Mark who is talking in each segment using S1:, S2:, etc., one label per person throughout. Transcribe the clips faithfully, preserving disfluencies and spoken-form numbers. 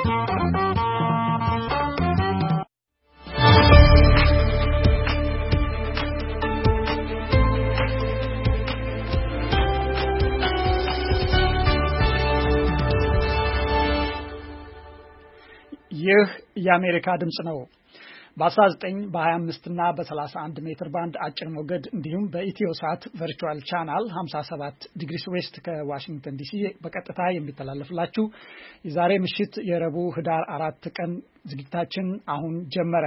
S1: ይህ የአሜሪካ ድምጽ ነው። በ19 በ25 እና በ31 ሜትር ባንድ አጭር ሞገድ እንዲሁም በኢትዮሳት ቨርቹዋል ቻናል ሃምሳ ሰባት ዲግሪ ዌስት ከዋሽንግተን ዲሲ በቀጥታ የሚተላለፍላችሁ የዛሬ ምሽት የረቡዕ ህዳር አራት ቀን ዝግጅታችን አሁን ጀመረ።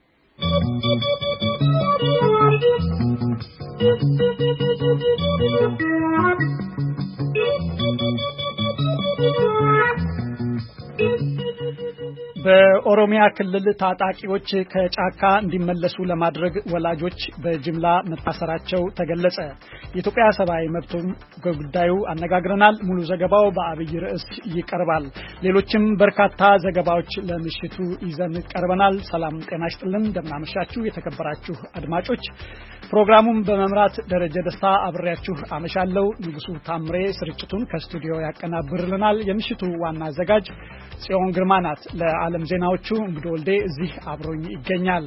S1: በኦሮሚያ ክልል ታጣቂዎች ከጫካ እንዲመለሱ ለማድረግ ወላጆች በጅምላ መታሰራቸው ተገለጸ። የኢትዮጵያ ሰብአዊ መብቶች ጉዳዩ አነጋግረናል። ሙሉ ዘገባው በአብይ ርዕስ ይቀርባል። ሌሎችም በርካታ ዘገባዎች ለምሽቱ ይዘን ቀርበናል። ሰላም ጤና ይስጥልን፣ እንደምናመሻችሁ የተከበራችሁ አድማጮች። ፕሮግራሙን በመምራት ደረጀ ደስታ አብሬያችሁ አመሻለሁ። ንጉሱ ታምሬ ስርጭቱን ከስቱዲዮ ያቀናብርልናል። የምሽቱ ዋና አዘጋጅ ጽዮን ግርማ ናት። ለዓለም ዜናዎቹ እንግዶ ወልዴ እዚህ አብሮኝ ይገኛል።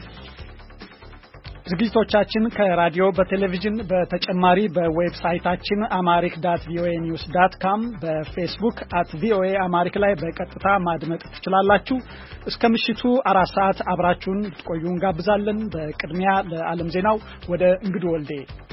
S1: ዝግጅቶቻችን ከራዲዮ በቴሌቪዥን በተጨማሪ በዌብሳይታችን አማሪክ ዳት ቪኦኤ ኒውስ ዳት ኮም በፌስቡክ አት ቪኦኤ አማሪክ ላይ በቀጥታ ማድመጥ ትችላላችሁ። እስከ ምሽቱ አራት ሰዓት አብራችሁን ትቆዩ እንጋብዛለን። በቅድሚያ ለዓለም ዜናው ወደ እንግዶ ወልዴ።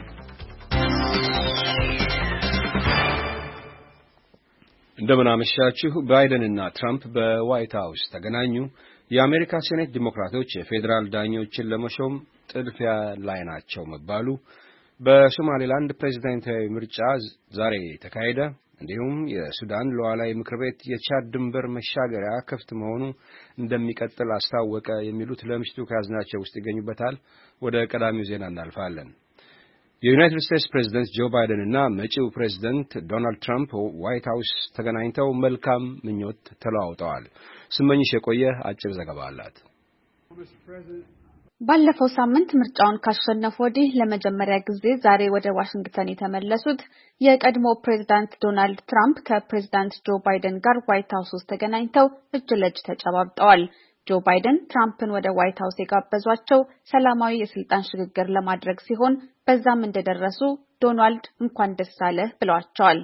S2: እንደምን አመሻችሁ። ባይደን እና ትራምፕ በዋይት ሃውስ ተገናኙ። የአሜሪካ ሴኔት ዲሞክራቶች የፌዴራል ዳኞችን ለመሾም ጥድፊያ ላይ ናቸው መባሉ፣ በሶማሌላንድ ፕሬዝዳንታዊ ምርጫ ዛሬ ተካሄደ፣ እንዲሁም የሱዳን ሉዓላዊ ምክር ቤት የቻድ ድንበር መሻገሪያ ክፍት መሆኑ እንደሚቀጥል አስታወቀ የሚሉት ለምሽቱ ከያዝናቸው ውስጥ ይገኙበታል። ወደ ቀዳሚው ዜና እናልፋለን። የዩናይትድ ስቴትስ ፕሬዝዳንት ጆ ባይደን እና መጪው ፕሬዝዳንት ዶናልድ ትራምፕ ዋይት ሃውስ ተገናኝተው መልካም ምኞት ተለዋውጠዋል። ስመኝሽ የቆየ አጭር ዘገባ አላት።
S3: ባለፈው ሳምንት ምርጫውን ካሸነፉ ወዲህ ለመጀመሪያ ጊዜ ዛሬ ወደ ዋሽንግተን የተመለሱት የቀድሞ ፕሬዝዳንት ዶናልድ ትራምፕ ከፕሬዝዳንት ጆ ባይደን ጋር ዋይት ሃውስ ውስጥ ተገናኝተው እጅ ለእጅ ተጨባብጠዋል። ጆ ባይደን ትራምፕን ወደ ዋይት ሃውስ የጋበዟቸው ሰላማዊ የስልጣን ሽግግር ለማድረግ ሲሆን በዛም እንደደረሱ ዶናልድ እንኳን ደስ አለህ ብለዋቸዋል።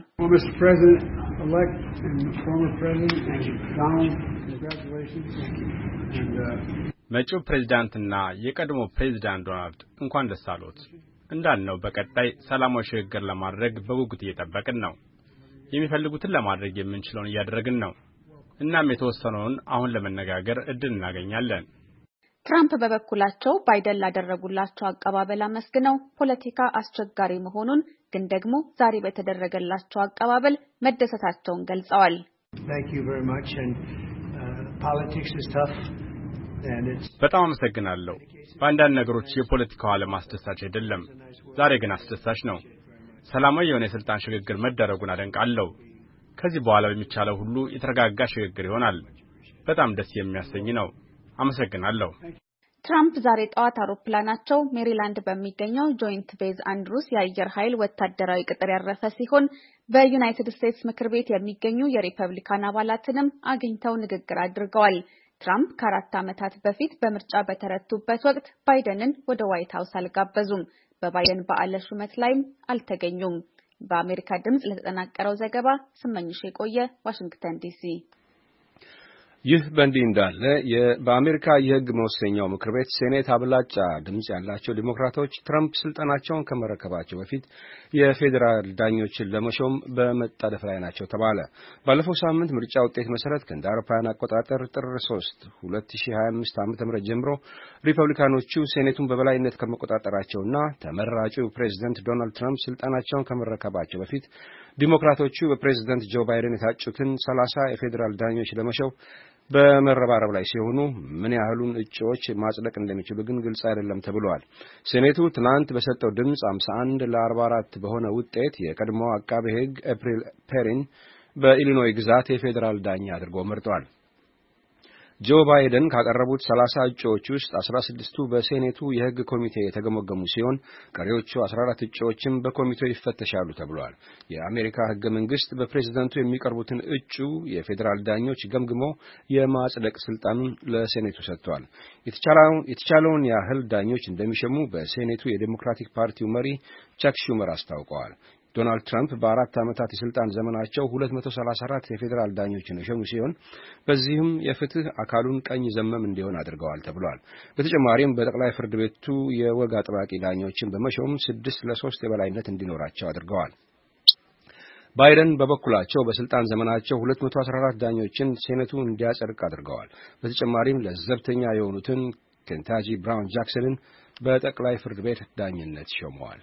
S4: መጪው ፕሬዝዳንትና የቀድሞ ፕሬዝዳንት ዶናልድ እንኳን ደስ አሎት። እንዳልነው በቀጣይ ሰላማዊ ሽግግር ለማድረግ በጉጉት እየጠበቅን ነው። የሚፈልጉትን ለማድረግ የምንችለውን እያደረግን ነው። እናም የተወሰነውን አሁን ለመነጋገር እድል እናገኛለን።
S3: ትራምፕ በበኩላቸው ባይደን ላደረጉላቸው አቀባበል አመስግነው ፖለቲካ አስቸጋሪ መሆኑን ግን ደግሞ ዛሬ በተደረገላቸው አቀባበል መደሰታቸውን ገልጸዋል።
S4: በጣም አመሰግናለሁ። በአንዳንድ ነገሮች የፖለቲካው ዓለም አስደሳች አይደለም፣ ዛሬ ግን አስደሳች ነው። ሰላማዊ የሆነ የስልጣን ሽግግር መደረጉን አደንቃለሁ። ከዚህ በኋላ በሚቻለው ሁሉ የተረጋጋ ሽግግር ይሆናል። በጣም ደስ የሚያሰኝ ነው። አመሰግናለሁ።
S3: ትራምፕ ዛሬ ጠዋት አውሮፕላናቸው ሜሪላንድ በሚገኘው ጆይንት ቤዝ አንድሩስ የአየር ኃይል ወታደራዊ ቅጥር ያረፈ ሲሆን በዩናይትድ ስቴትስ ምክር ቤት የሚገኙ የሪፐብሊካን አባላትንም አግኝተው ንግግር አድርገዋል። ትራምፕ ከአራት ዓመታት በፊት በምርጫ በተረቱበት ወቅት ባይደንን ወደ ዋይት ሃውስ አልጋበዙም። በባይደን በዓለ ሹመት ላይም አልተገኙም። በአሜሪካ ድምጽ ለተጠናቀረው ዘገባ ስመኝሽ የቆየ ዋሽንግተን ዲሲ።
S2: ይህ በእንዲህ እንዳለ በአሜሪካ የሕግ መወሰኛው ምክር ቤት ሴኔት አብላጫ ድምጽ ያላቸው ዲሞክራቶች ትራምፕ ስልጣናቸውን ከመረከባቸው በፊት የፌዴራል ዳኞችን ለመሾም በመጣደፍ ላይ ናቸው ተባለ። ባለፈው ሳምንት ምርጫ ውጤት መሰረት ከእንደ አውሮፓውያን አቆጣጠር ጥር ሶስት ሁለት ሺህ ሀያ አምስት ዓመተ ምህረት ጀምሮ ሪፐብሊካኖቹ ሴኔቱን በበላይነት ከመቆጣጠራቸውና ተመራጩ ፕሬዝዳንት ዶናልድ ትራምፕ ስልጣናቸውን ከመረከባቸው በፊት ዲሞክራቶቹ በፕሬዝዳንት ጆ ባይደን የታጩትን ሰላሳ የፌዴራል ዳኞች ለመሾም በመረባረብ ላይ ሲሆኑ ምን ያህሉን እጩዎች ማጽደቅ እንደሚችሉ ግን ግልጽ አይደለም ተብሏል። ሴኔቱ ትናንት በሰጠው ድምጽ ሃምሳ አንድ ለአርባ አራት በሆነ ውጤት የቀድሞ አቃቤ ሕግ ኤፕሪል ፔሪን በኢሊኖይ ግዛት የፌዴራል ዳኛ አድርጎ መርጧል። ጆ ባይደን ካቀረቡት ሰላሳ እጩዎች ውስጥ አስራ ስድስቱ በሴኔቱ የሕግ ኮሚቴ የተገመገሙ ሲሆን ቀሪዎቹ አስራ አራት እጩዎችም በኮሚቴው ይፈተሻሉ ተብሏል። የአሜሪካ ሕገ መንግስት በፕሬዝዳንቱ የሚቀርቡትን እጩ የፌዴራል ዳኞች ገምግሞ የማጽደቅ ስልጣኑን ለሴኔቱ ሰጥቷል። የተቻለውን ያህል ዳኞች እንደሚሸሙ በሴኔቱ የዴሞክራቲክ ፓርቲው መሪ ቻክ ሹመር አስታውቀዋል። ዶናልድ ትራምፕ በአራት ዓመታት የስልጣን ዘመናቸው ሁለት መቶ ሰላሳ አራት የፌዴራል ዳኞችን የሸሙ ሲሆን በዚህም የፍትህ አካሉን ቀኝ ዘመም እንዲሆን አድርገዋል ተብሏል። በተጨማሪም በጠቅላይ ፍርድ ቤቱ የወግ አጥባቂ ዳኞችን በመሾም ስድስት ለሶስት የበላይነት እንዲኖራቸው አድርገዋል። ባይደን በበኩላቸው በስልጣን ዘመናቸው ሁለት መቶ አስራ አራት ዳኞችን ሴኔቱ እንዲያጸድቅ አድርገዋል። በተጨማሪም ለዘብተኛ የሆኑትን ኬንታጂ ብራውን ጃክሰንን በጠቅላይ ፍርድ ቤት ዳኝነት ሾመዋል።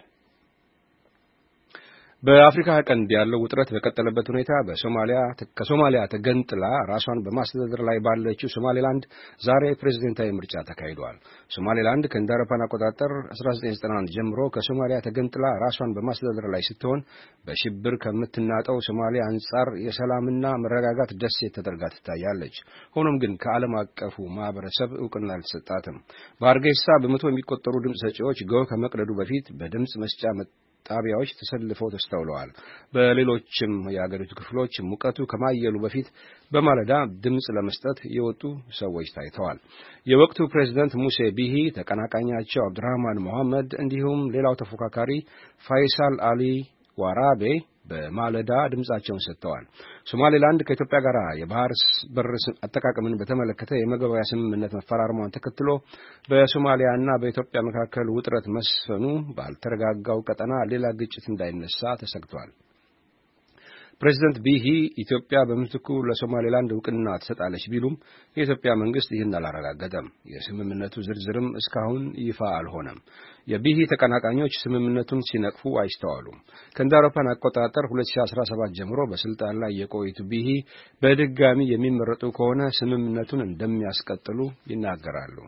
S2: በአፍሪካ ቀንድ ያለው ውጥረት በቀጠለበት ሁኔታ በሶማሊያ ከሶማሊያ ተገንጥላ ራሷን በማስተዳደር ላይ ባለችው ሶማሌላንድ ዛሬ ፕሬዝዳንታዊ ምርጫ ተካሂዷል። ሶማሌላንድ ከእንደ አውሮፓውያን አቆጣጠር አስራ ዘጠኝ ዘጠና አንድ ጀምሮ ከሶማሊያ ተገንጥላ ራሷን በማስተዳደር ላይ ስትሆን በሽብር ከምትናጠው ሶማሊያ አንጻር የሰላምና መረጋጋት ደሴት ተደርጋ ትታያለች። ሆኖም ግን ከዓለም አቀፉ ማህበረሰብ እውቅና አልተሰጣትም። በአርጌሳ በመቶ የሚቆጠሩ ድምፅ ሰጪዎች ጎህ ከመቅደዱ በፊት በድምፅ መስጫ ጣቢያዎች ተሰልፈው ተስተውለዋል። በሌሎችም የአገሪቱ ክፍሎች ሙቀቱ ከማየሉ በፊት በማለዳ ድምጽ ለመስጠት የወጡ ሰዎች ታይተዋል። የወቅቱ ፕሬዝዳንት ሙሴ ቢሂ፣ ተቀናቃኛቸው አብዱራህማን መሐመድ እንዲሁም ሌላው ተፎካካሪ ፋይሳል አሊ ዋራቤ በማለዳ ድምጻቸውን ሰጥተዋል። ሶማሌላንድ ከኢትዮጵያ ጋር የባህር በር አጠቃቀምን በተመለከተ የመግባቢያ ስምምነት መፈራረሟን ተከትሎ በሶማሊያና በኢትዮጵያ መካከል ውጥረት መስፈኑ ባልተረጋጋው ቀጠና ሌላ ግጭት እንዳይነሳ ተሰግቷል። ፕሬዝዳንት ቢሂ ኢትዮጵያ በምትኩ ለሶማሌላንድ እውቅና ትሰጣለች ቢሉም የኢትዮጵያ መንግስት ይህን አላረጋገጠም። የስምምነቱ ዝርዝርም እስካሁን ይፋ አልሆነም። የቢሂ ተቀናቃኞች ስምምነቱን ሲነቅፉ አይስተዋሉም። ከእንደ አውሮፓውያን አቆጣጠር ሁለት ሺህ አስራ ሰባት ጀምሮ በስልጣን ላይ የቆዩት ቢሂ በድጋሚ የሚመረጡ ከሆነ ስምምነቱን እንደሚያስቀጥሉ ይናገራሉ።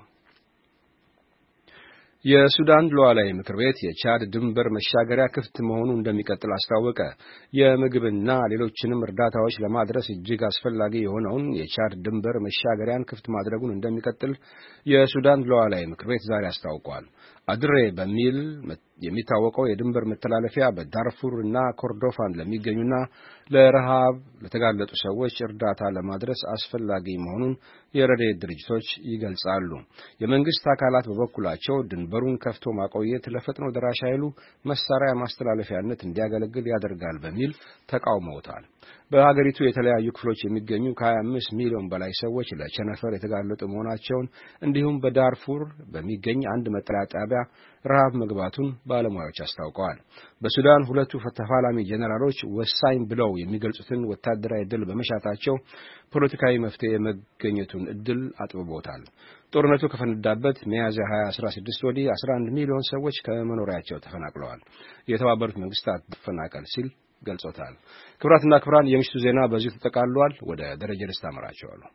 S2: የሱዳን ሉዓላዊ ምክር ቤት የቻድ ድንበር መሻገሪያ ክፍት መሆኑን እንደሚቀጥል አስታወቀ። የምግብና ሌሎችንም እርዳታዎች ለማድረስ እጅግ አስፈላጊ የሆነውን የቻድ ድንበር መሻገሪያን ክፍት ማድረጉን እንደሚቀጥል የሱዳን ሉዓላዊ ምክር ቤት ዛሬ አስታውቋል። አድሬ በሚል የሚታወቀው የድንበር መተላለፊያ በዳርፉር እና ኮርዶፋን ለሚገኙና ለረሃብ ለተጋለጡ ሰዎች እርዳታ ለማድረስ አስፈላጊ መሆኑን የረድኤት ድርጅቶች ይገልጻሉ። የመንግስት አካላት በበኩላቸው ድንበሩን ከፍቶ ማቆየት ለፈጥኖ ደራሽ ኃይሉ መሳሪያ ማስተላለፊያነት እንዲያገለግል ያደርጋል በሚል ተቃውመውታል። በሀገሪቱ የተለያዩ ክፍሎች የሚገኙ ከሀያ አምስት ሚሊዮን በላይ ሰዎች ለቸነፈር የተጋለጡ መሆናቸውን እንዲሁም በዳርፉር በሚገኝ አንድ መጠለያ ጣቢያ ረሃብ መግባቱን ባለሙያዎች አስታውቀዋል። በሱዳን ሁለቱ ተፋላሚ ጄኔራሎች ወሳኝ ብለው የሚገልጹትን ወታደራዊ ድል በመሻታቸው ፖለቲካዊ መፍትሄ የመገኘቱን እድል አጥብቦታል። ጦርነቱ ከፈነዳበት ሚያዝያ ሀያ አስራ ስድስት ወዲህ አስራ አንድ ሚሊዮን ሰዎች ከመኖሪያቸው ተፈናቅለዋል። የተባበሩት መንግስታት ተፈናቀል ሲል ገልጾታል። ክብራትና ክብራን የምሽቱ ዜና በዚሁ ተጠቃሏል። ወደ ደረጃ ደስታ አመራቸዋለሁ።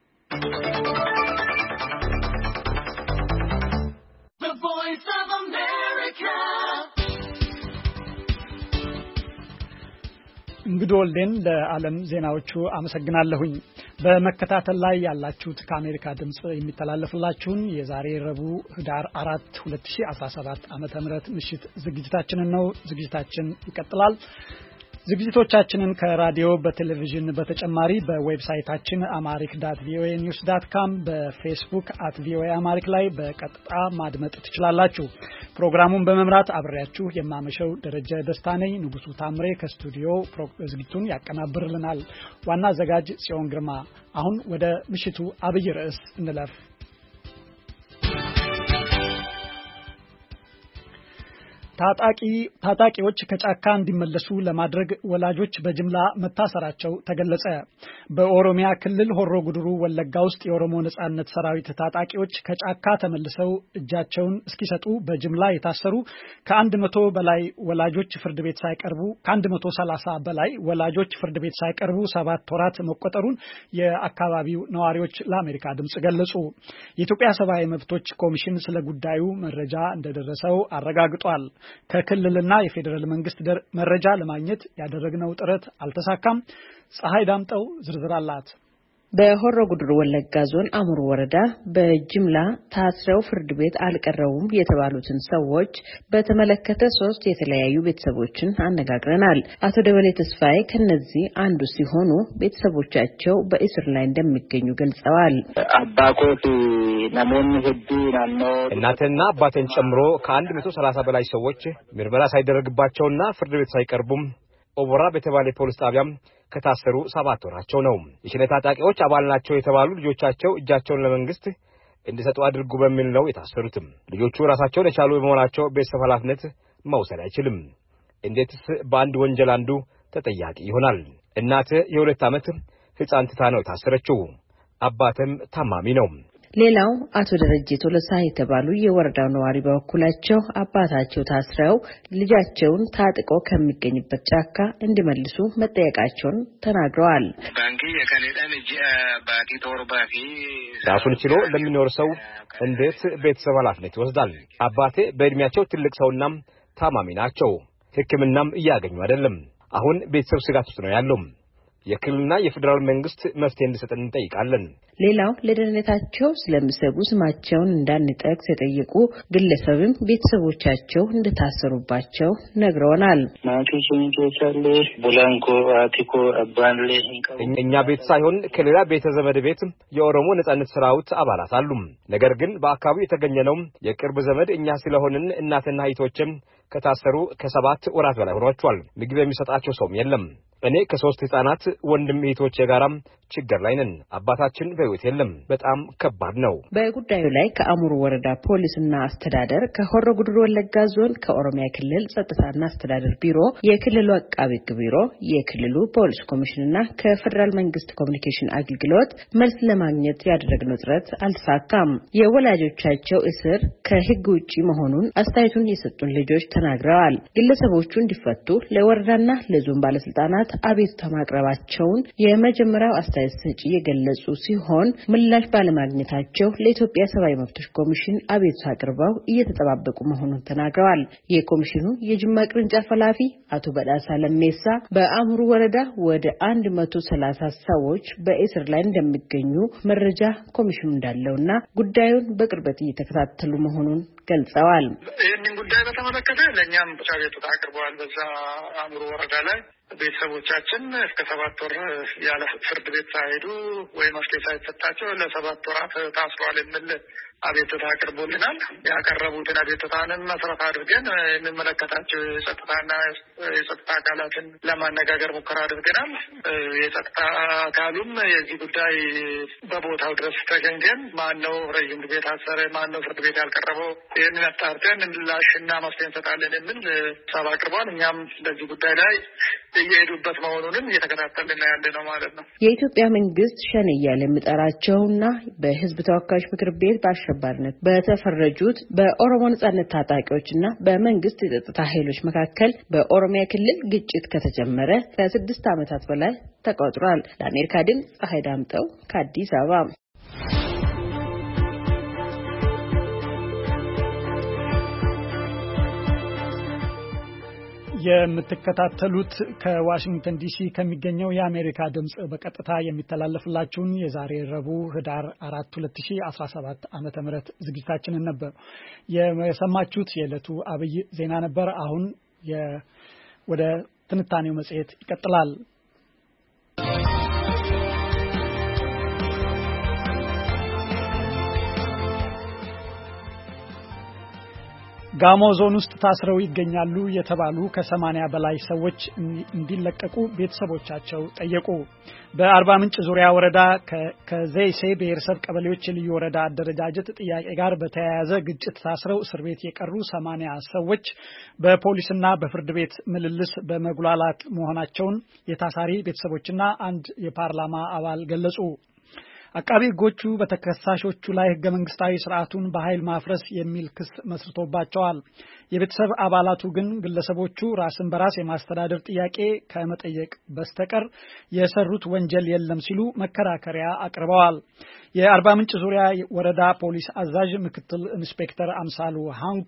S1: እንግዲህ ወልዴን ለዓለም ዜናዎቹ አመሰግናለሁኝ። በመከታተል ላይ ያላችሁት ከአሜሪካ ድምጽ የሚተላለፍላችሁን የዛሬ ረቡዕ ህዳር አራት ሁለት ሺህ አስራ ሰባት ዓመተ ምህረት ምሽት ዝግጅታችንን ነው። ዝግጅታችን ይቀጥላል። ዝግጅቶቻችንን ከራዲዮ በቴሌቪዥን በተጨማሪ በዌብሳይታችን አማሪክ ዳት ቪኦኤ ኒውስ ዳት ካም በፌስቡክ አት ቪኦኤ አማሪክ ላይ በቀጥታ ማድመጥ ትችላላችሁ። ፕሮግራሙን በመምራት አብሬያችሁ የማመሸው ደረጃ ደስታ ነኝ። ንጉሱ ታምሬ ከስቱዲዮ ዝግጅቱን ያቀናብርልናል። ዋና አዘጋጅ ጽዮን ግርማ። አሁን ወደ ምሽቱ አብይ ርዕስ እንለፍ። ታጣቂ ታጣቂዎች ከጫካ እንዲመለሱ ለማድረግ ወላጆች በጅምላ መታሰራቸው ተገለጸ። በኦሮሚያ ክልል ሆሮ ጉድሩ ወለጋ ውስጥ የኦሮሞ ነጻነት ሰራዊት ታጣቂዎች ከጫካ ተመልሰው እጃቸውን እስኪሰጡ በጅምላ የታሰሩ ከአንድ መቶ በላይ ወላጆች ፍርድ ቤት ሳይቀርቡ ከአንድ መቶ ሰላሳ በላይ ወላጆች ፍርድ ቤት ሳይቀርቡ ሰባት ወራት መቆጠሩን የአካባቢው ነዋሪዎች ለአሜሪካ ድምጽ ገለጹ። የኢትዮጵያ ሰብአዊ መብቶች ኮሚሽን ስለ ጉዳዩ መረጃ እንደደረሰው አረጋግጧል። ከክልልና የፌደራል መንግስት መረጃ ለማግኘት ያደረግነው ጥረት አልተሳካም። ፀሐይ ዳምጠው ዝርዝር አላት።
S5: በሆሮ ጉድሩ ወለጋ ዞን አሙሩ ወረዳ በጅምላ ታስረው ፍርድ ቤት አልቀረቡም የተባሉትን ሰዎች በተመለከተ ሶስት የተለያዩ ቤተሰቦችን አነጋግረናል። አቶ ደበሌ ተስፋዬ ከነዚህ አንዱ ሲሆኑ ቤተሰቦቻቸው በእስር ላይ እንደሚገኙ ገልጸዋል።
S6: አባኮት ናሞን ህዲ ናኖ
S7: እናትና አባቴን ጨምሮ ከአንድ መቶ ሰላሳ በላይ ሰዎች ምርመራ ሳይደረግባቸውና ፍርድ ቤት ሳይቀርቡም ኦቦራ በተባለ ፖሊስ ጣቢያም ከታሰሩ ሰባት ወራቸው ነው። የሸኔ ታጣቂዎች አባል ናቸው የተባሉ ልጆቻቸው እጃቸውን ለመንግስት እንዲሰጡ አድርጉ በሚል ነው የታሰሩትም። ልጆቹ ራሳቸውን የቻሉ በመሆናቸው ቤተሰብ ኃላፊነት መውሰድ አይችልም። እንዴትስ በአንድ ወንጀል አንዱ ተጠያቂ ይሆናል? እናት የሁለት ዓመት ህፃን ትታ ነው የታሰረችው። አባትም ታማሚ ነው።
S5: ሌላው አቶ ደረጀ ቶለሳ የተባሉ የወረዳው ነዋሪ በበኩላቸው አባታቸው ታስረው ልጃቸውን ታጥቆ ከሚገኝበት ጫካ እንዲመልሱ መጠየቃቸውን ተናግረዋል።
S6: ባንኪ የከኔዳን ባቲ ቶርባፊ
S7: ራሱን ችሎ ለሚኖር ሰው እንዴት ቤተሰብ ኃላፊነት ይወስዳል? አባቴ በእድሜያቸው ትልቅ ሰውና ታማሚ ናቸው። ሕክምናም እያገኙ አይደለም። አሁን ቤተሰብ ስጋት ውስጥ ነው ያለው። የክልልና የፌደራል መንግስት መፍትሄ እንዲሰጠን እንጠይቃለን።
S5: ሌላው ለደህንነታቸው ስለሚሰጉ ስማቸውን እንዳንጠቅስ የጠየቁ ግለሰብም ቤተሰቦቻቸው እንደታሰሩባቸው ነግረውናል።
S7: እኛ ቤት ሳይሆን ከሌላ ቤተ ዘመድ ቤት የኦሮሞ ነጻነት ሰራዊት አባላት አሉ። ነገር ግን በአካባቢው የተገኘነው የቅርብ ዘመድ እኛ ስለሆንን እናትና እህቶችም ከታሰሩ ከሰባት ወራት በላይ ሆኗቸዋል። ምግብ የሚሰጣቸው ሰውም የለም። እኔ ከሶስት ህፃናት ወንድም እህቶቼ ጋራም ችግር ላይ ነን። አባታችን በህይወት የለም። በጣም ከባድ ነው።
S5: በጉዳዩ ላይ ከአሙሩ ወረዳ ፖሊስና አስተዳደር፣ ከሆሮ ጉድሩ ወለጋ ዞን፣ ከኦሮሚያ ክልል ጸጥታና አስተዳደር ቢሮ፣ የክልሉ አቃቤ ህግ ቢሮ፣ የክልሉ ፖሊስ ኮሚሽንና ከፌደራል መንግስት ኮሙኒኬሽን አገልግሎት መልስ ለማግኘት ያደረግነው ጥረት አልተሳካም። የወላጆቻቸው እስር ከህግ ውጪ መሆኑን አስተያየቱን የሰጡን ልጆች ተናግረዋል። ግለሰቦቹ እንዲፈቱ ለወረዳና ለዞን ባለስልጣናት አቤቱታ ማቅረባቸውን የመጀመሪያው አስተያየት ሰጪ የገለጹ ሲሆን ምላሽ ባለማግኘታቸው ለኢትዮጵያ ሰብአዊ መብቶች ኮሚሽን አቤቱታ አቅርበው እየተጠባበቁ መሆኑን ተናግረዋል። የኮሚሽኑ የጅማ ቅርንጫፍ ኃላፊ አቶ በዳሳ ለሜሳ በአሙሩ ወረዳ ወደ አንድ መቶ ሰላሳ ሰዎች በእስር ላይ እንደሚገኙ መረጃ ኮሚሽኑ እንዳለውና ጉዳዩን በቅርበት እየተከታተሉ መሆኑን ገልጸዋል።
S8: ይህንን ጉዳይ በተመለከተ ለእኛም አቤቱታ አቅርበዋል። በዛ አሙሩ ወረዳ ላይ ቤተሰቦቻችን እስከ ሰባት ወር ያለ ፍርድ ቤት ሳይሄዱ ወይ መፍትሄ ሳይሰጣቸው ለሰባት ወራት ታስረዋል የሚል አቤቱታ አቅርቦልናል። ያቀረቡትን አቤቱታንም መሰረት አድርገን የሚመለከታቸው የጸጥታና የጸጥታ አካላትን ለማነጋገር ሙከራ አድርገናል። የጸጥታ አካሉም የዚህ ጉዳይ በቦታው ድረስ ተገኝተን ማነው ረዥም ጊዜ ታሰረ፣ ማነው ፍርድ ቤት ያልቀረበው፣ ይህንን አጣርተን ምላሽና መፍትሄ እንሰጣለን የሚል ሀሳብ አቅርቧል። እኛም በዚህ ጉዳይ ላይ እየሄዱበት መሆኑንም እየተከታተልን ያለ ነው ማለት ነው።
S5: የኢትዮጵያ መንግስት ሸኔ እያለ የሚጠራቸውና በህዝብ ተወካዮች ምክር ቤት በአሸባሪነት በተፈረጁት በኦሮሞ ነጻነት ታጣቂዎችና በመንግስት የጸጥታ ኃይሎች መካከል በኦሮሚያ ክልል ግጭት ከተጀመረ ከስድስት ዓመታት በላይ ተቆጥሯል። ለአሜሪካ ድምፅ ፀሐይ ዳምጠው ከአዲስ አበባ።
S1: የምትከታተሉት ከዋሽንግተን ዲሲ ከሚገኘው የአሜሪካ ድምጽ በቀጥታ የሚተላለፍላችሁን የዛሬ ረቡዕ ህዳር አራት ሁለት ሺህ አስራ ሰባት ዓመተ ምህረት ዝግጅታችንን ነበር የሰማችሁት። የዕለቱ አብይ ዜና ነበር። አሁን ወደ ትንታኔው መጽሔት ይቀጥላል። ጋሞ ዞን ውስጥ ታስረው ይገኛሉ የተባሉ ከሰማንያ በላይ ሰዎች እንዲለቀቁ ቤተሰቦቻቸው ጠየቁ። በአርባ ምንጭ ዙሪያ ወረዳ ከዘይሴ ብሔረሰብ ቀበሌዎች ልዩ ወረዳ አደረጃጀት ጥያቄ ጋር በተያያዘ ግጭት ታስረው እስር ቤት የቀሩ ሰማንያ ሰዎች በፖሊስና በፍርድ ቤት ምልልስ በመጉላላት መሆናቸውን የታሳሪ ቤተሰቦችና አንድ የፓርላማ አባል ገለጹ። አቃቤ ሕጎቹ በተከሳሾቹ ላይ ህገ መንግስታዊ ስርዓቱን በኃይል ማፍረስ የሚል ክስ መስርቶባቸዋል። የቤተሰብ አባላቱ ግን ግለሰቦቹ ራስን በራስ የማስተዳደር ጥያቄ ከመጠየቅ በስተቀር የሰሩት ወንጀል የለም ሲሉ መከራከሪያ አቅርበዋል። የአርባ ምንጭ ዙሪያ ወረዳ ፖሊስ አዛዥ ምክትል ኢንስፔክተር አምሳሉ ሃንኮ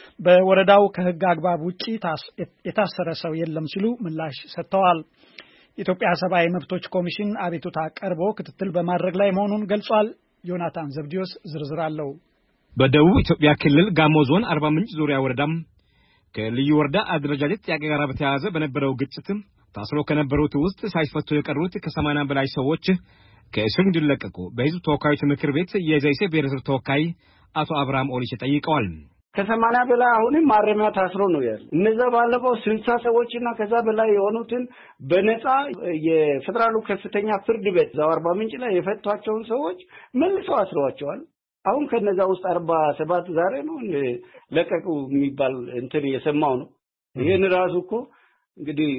S1: በወረዳው ከህግ አግባብ ውጪ የታሰረ ሰው የለም ሲሉ ምላሽ ሰጥተዋል። የኢትዮጵያ ሰብአዊ መብቶች ኮሚሽን አቤቱታ ቀርቦ ክትትል በማድረግ ላይ መሆኑን ገልጿል። ዮናታን ዘብዲዮስ ዝርዝር አለው።
S7: በደቡብ ኢትዮጵያ ክልል ጋሞ ዞን አርባ ምንጭ ዙሪያ ወረዳም ከልዩ ወረዳ አደረጃጀት ጥያቄ ጋር በተያያዘ በነበረው ግጭት ታስሮ ከነበሩት ውስጥ ሳይፈቱ የቀሩት ከሰማንያ በላይ ሰዎች ከእስር እንዲለቀቁ በሕዝብ ተወካዮች ምክር ቤት የዘይሴ ብሔረሰብ ተወካይ አቶ አብርሃም ኦሊሽ ጠይቀዋል።
S9: ከሰማንያ በላይ አሁንም ማረሚያ ታስሮ ነው ያለው። እነዛ ባለፈው ስልሳ ሰዎችና ከዛ በላይ የሆኑትን በነፃ የፌደራሉ ከፍተኛ ፍርድ ቤት ዛው አርባ ምንጭ ላይ የፈቷቸውን ሰዎች መልሰው አስረዋቸዋል። አሁን ከነዛ ውስጥ አርባ ሰባት ዛሬ ነው ለቀቁ የሚባል እንትን የሰማው ነው። ይሄን ራሱ እኮ እንግዲህ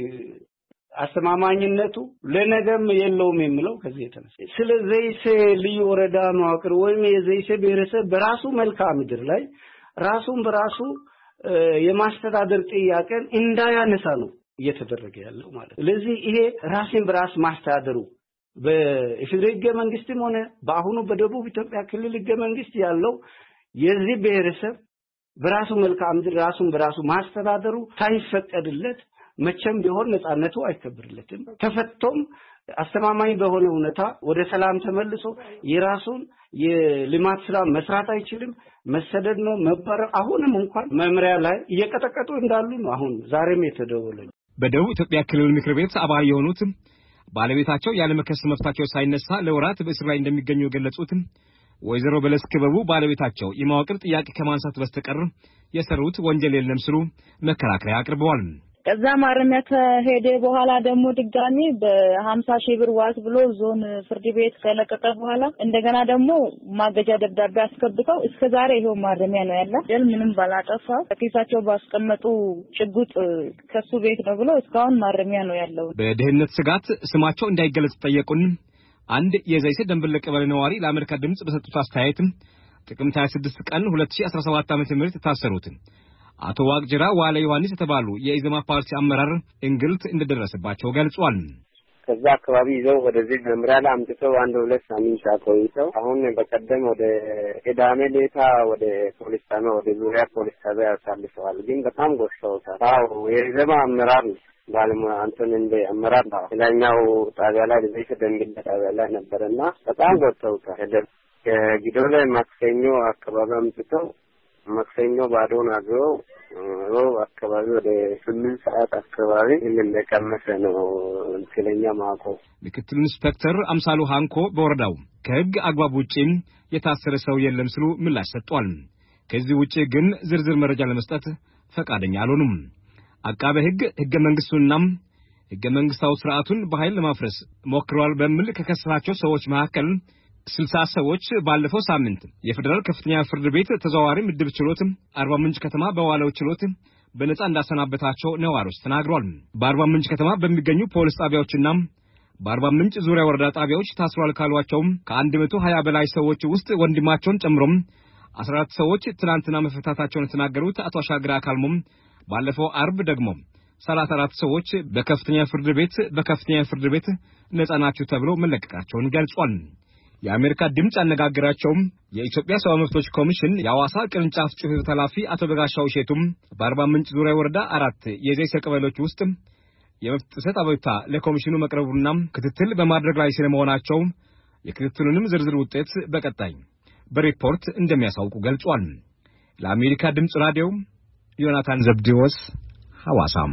S9: አስተማማኝነቱ ለነገም የለውም የሚለው ከዚህ የተነሳ ስለዚህ ልዩ ወረዳ መዋቅር ወይም የዘይሴ ብሔረሰብ በራሱ መልክዓ ምድር ላይ ራሱን በራሱ የማስተዳደር ጥያቄን እንዳያነሳ ነው እየተደረገ ያለው ማለት ነው። ስለዚህ ይሄ ራስን በራስ ማስተዳደሩ በኢፌዴሪ ሕገ መንግስትም ሆነ በአሁኑ በደቡብ ኢትዮጵያ ክልል ሕገ መንግስት ያለው የዚህ ብሔረሰብ በራሱ መልክዓ ምድር ራሱን በራሱ ማስተዳደሩ ሳይፈቀድለት መቼም ቢሆን ነፃነቱ አይከበርለትም። ተፈቶም አስተማማኝ በሆነ ሁኔታ ወደ ሰላም ተመልሶ የራሱን የልማት ስራ መስራት አይችልም። መሰደድ ነው መባረር። አሁንም እንኳን መምሪያ ላይ እየቀጠቀጡ እንዳሉ ነው አሁን ዛሬም የተደወለው።
S7: በደቡብ ኢትዮጵያ ክልል ምክር ቤት አባል የሆኑት ባለቤታቸው ያለ መከሰስ መፍታቸው ሳይነሳ ለወራት በእስር ላይ እንደሚገኙ የገለጹት ወይዘሮ በለስ ክበቡ ባለቤታቸው የማወቅር ጥያቄ ከማንሳት በስተቀር የሰሩት ወንጀል የለም ሲሉ መከራከሪያ አቅርበዋል።
S10: ከዛ ማረሚያ ከሄደ በኋላ ደግሞ ድጋሚ በ50 ሺህ ብር ዋስ ብሎ ዞን ፍርድ ቤት ከለቀቀ በኋላ እንደገና ደግሞ ማገጃ ደብዳቤ አስከብተው እስከዛሬ ይሄው ማረሚያ ነው ያለ። ደል ምንም ባላጠፋው ከኪሳቸው ባስቀመጡ ጭጉጥ ከሱ ቤት ነው ብሎ እስካሁን ማረሚያ ነው ያለው።
S7: በደህንነት ስጋት ስማቸው እንዳይገለጽ ጠየቁን አንድ የዘይሴ ደንበል ቀበሌ ነዋሪ ለአሜሪካ ድምጽ በሰጡት አስተያየት ጥቅምት ሃያ ስድስት ቀን ሁለት ሺህ አስራ ሰባት ዓመተ ምህረት ታሰሩት አቶ ዋቅጅራ ዋለ ዮሐንስ የተባሉ የኢዘማ ፓርቲ አመራር እንግልት እንደደረሰባቸው ገልጿል።
S11: ከዛ አካባቢ ይዘው ወደዚህ መምሪያ ላይ አምጥተው አንድ ሁለት ሳምንት ቆይተው አሁን በቀደም ወደ ቅዳሜ ሌታ ወደ ፖሊስ ጣቢያ ወደ ዙሪያ ፖሊስ ጣቢያ አሳልፈዋል። ግን በጣም ጎሽተውታል። አዎ የኢዘማ አመራር ባለሙያ አንተን እንደ አመራር ነው ለኛው ጣቢያ ላይ ለዚህ ደንግል ጣቢያ ላይ ነበርና በጣም ጎሽተውታል። ከጊዶላ ማክሰኞ አካባቢ አምጥተው ማክሰኞ ባዶን አድረው ሮብ አካባቢ ወደ ስምንት ሰዓት አካባቢ እንደቀመሰ ነው ስለኛ ማቆ
S7: ምክትል ኢንስፔክተር አምሳሉ ሃንኮ በወረዳው ከህግ አግባብ ውጪ የታሰረ ሰው የለም ሲሉ ምላሽ ሰጥቷል። ከዚህ ውጪ ግን ዝርዝር መረጃ ለመስጠት ፈቃደኛ አልሆኑም። አቃቤ ህግ ህገ መንግስቱንና ህገ መንግስታዊ ስርዓቱን በኃይል ለማፍረስ ሞክረዋል በሚል ከከሰሳቸው ሰዎች መካከል ስልሳ ሰዎች ባለፈው ሳምንት የፌደራል ከፍተኛ ፍርድ ቤት ተዛዋሪ ምድብ ችሎት አርባ ምንጭ ከተማ በዋለው ችሎት በነጻ እንዳሰናበታቸው ነዋሪዎች ተናግረዋል። በአርባ ምንጭ ከተማ በሚገኙ ፖሊስ ጣቢያዎችና በአርባ ምንጭ ዙሪያ ወረዳ ጣቢያዎች ታስሯል ካሏቸው ከአንድ መቶ ሀያ በላይ ሰዎች ውስጥ ወንድማቸውን ጨምሮ አስራ አራት ሰዎች ትናንትና መፈታታቸውን ተናገሩት አቶ አሻግራ አካልሞም ባለፈው አርብ ደግሞ ሰላሳ አራት ሰዎች በከፍተኛ ፍርድ ቤት በከፍተኛ ፍርድ ቤት ነጻ ናቸው ተብሎ መለቀቃቸውን ገልጿል። የአሜሪካ ድምጽ አነጋገራቸው የኢትዮጵያ ሰብአዊ መብቶች ኮሚሽን የአዋሳ ቅርንጫፍ ጽሕፈት ኃላፊ አቶ በጋሻው ሼቱም በአርባ ምንጭ ዙሪያ ወረዳ አራት የዘይሴ ቀበሌዎች ውስጥ የመብት ጥሰት አቤቱታ ለኮሚሽኑ መቅረቡና ክትትል በማድረግ ላይ ስለመሆናቸው የክትትሉንም ዝርዝር ውጤት በቀጣይ በሪፖርት እንደሚያሳውቁ ገልጿል። ለአሜሪካ ድምጽ ራዲዮ ዮናታን ዘብዲዎስ ሐዋሳም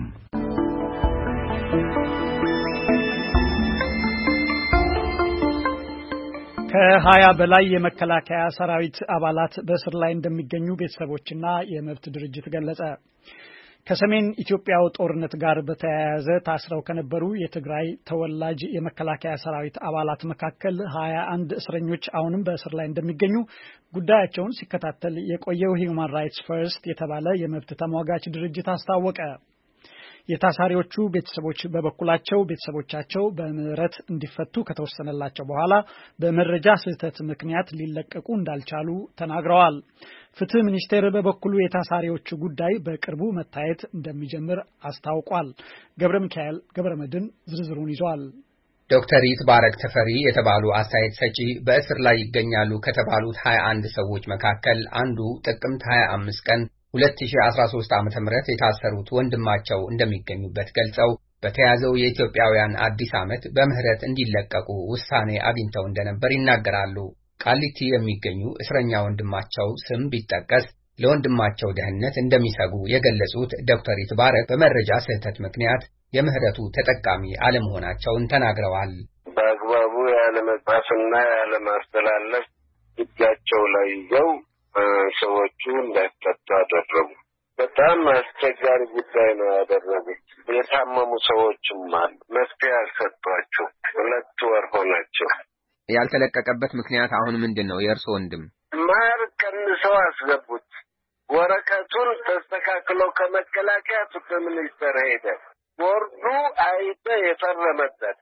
S1: ከሀያ በላይ የመከላከያ ሰራዊት አባላት በእስር ላይ እንደሚገኙ ቤተሰቦችና የመብት ድርጅት ገለጸ። ከሰሜን ኢትዮጵያው ጦርነት ጋር በተያያዘ ታስረው ከነበሩ የትግራይ ተወላጅ የመከላከያ ሰራዊት አባላት መካከል ሀያ አንድ እስረኞች አሁንም በእስር ላይ እንደሚገኙ ጉዳያቸውን ሲከታተል የቆየው ሂዩማን ራይትስ ፈርስት የተባለ የመብት ተሟጋች ድርጅት አስታወቀ። የታሳሪዎቹ ቤተሰቦች በበኩላቸው ቤተሰቦቻቸው በምህረት እንዲፈቱ ከተወሰነላቸው በኋላ በመረጃ ስህተት ምክንያት ሊለቀቁ እንዳልቻሉ ተናግረዋል። ፍትህ ሚኒስቴር በበኩሉ የታሳሪዎቹ ጉዳይ በቅርቡ መታየት እንደሚጀምር አስታውቋል። ገብረ ሚካኤል ገብረመድን ዝርዝሩን ይዟል።
S12: ዶክተር ይትባረክ ተፈሪ የተባሉ አስተያየት ሰጪ በእስር ላይ ይገኛሉ ከተባሉት ሀያ አንድ ሰዎች መካከል አንዱ ጥቅምት ሀያ አምስት ቀን ሁለት ሺህ አስራ ሶስት ዓመተ ምህረት የታሰሩት ወንድማቸው እንደሚገኙበት ገልጸው በተያዘው የኢትዮጵያውያን አዲስ ዓመት በምህረት እንዲለቀቁ ውሳኔ አግኝተው እንደነበር ይናገራሉ። ቃሊቲ የሚገኙ እስረኛ ወንድማቸው ስም ቢጠቀስ ለወንድማቸው ደህንነት እንደሚሰጉ የገለጹት ዶክተር ይትባረክ በመረጃ ስህተት ምክንያት የምህረቱ ተጠቃሚ አለመሆናቸውን ተናግረዋል።
S13: በአግባቡ ያለ መጻፍና ያለ ማስተላለፍ እጃቸው ላይ ይዘው ሰዎቹ እንዳይፈቱ አደረጉ። በጣም አስቸጋሪ ጉዳይ ነው ያደረጉት። የታመሙ ሰዎችም አሉ። መፍትሄ ያልሰጧቸው ሁለት ወር ሆናቸው።
S14: ያልተለቀቀበት ምክንያት አሁን ምንድነው? የእርሶ ወንድም
S13: ማር ቀንሰው አስገቡት። ወረቀቱን ተስተካክሎ ከመከላከያ ፍትህ ሚኒስቴር ሄደ። ቦርዱ አይተ የፈረመበት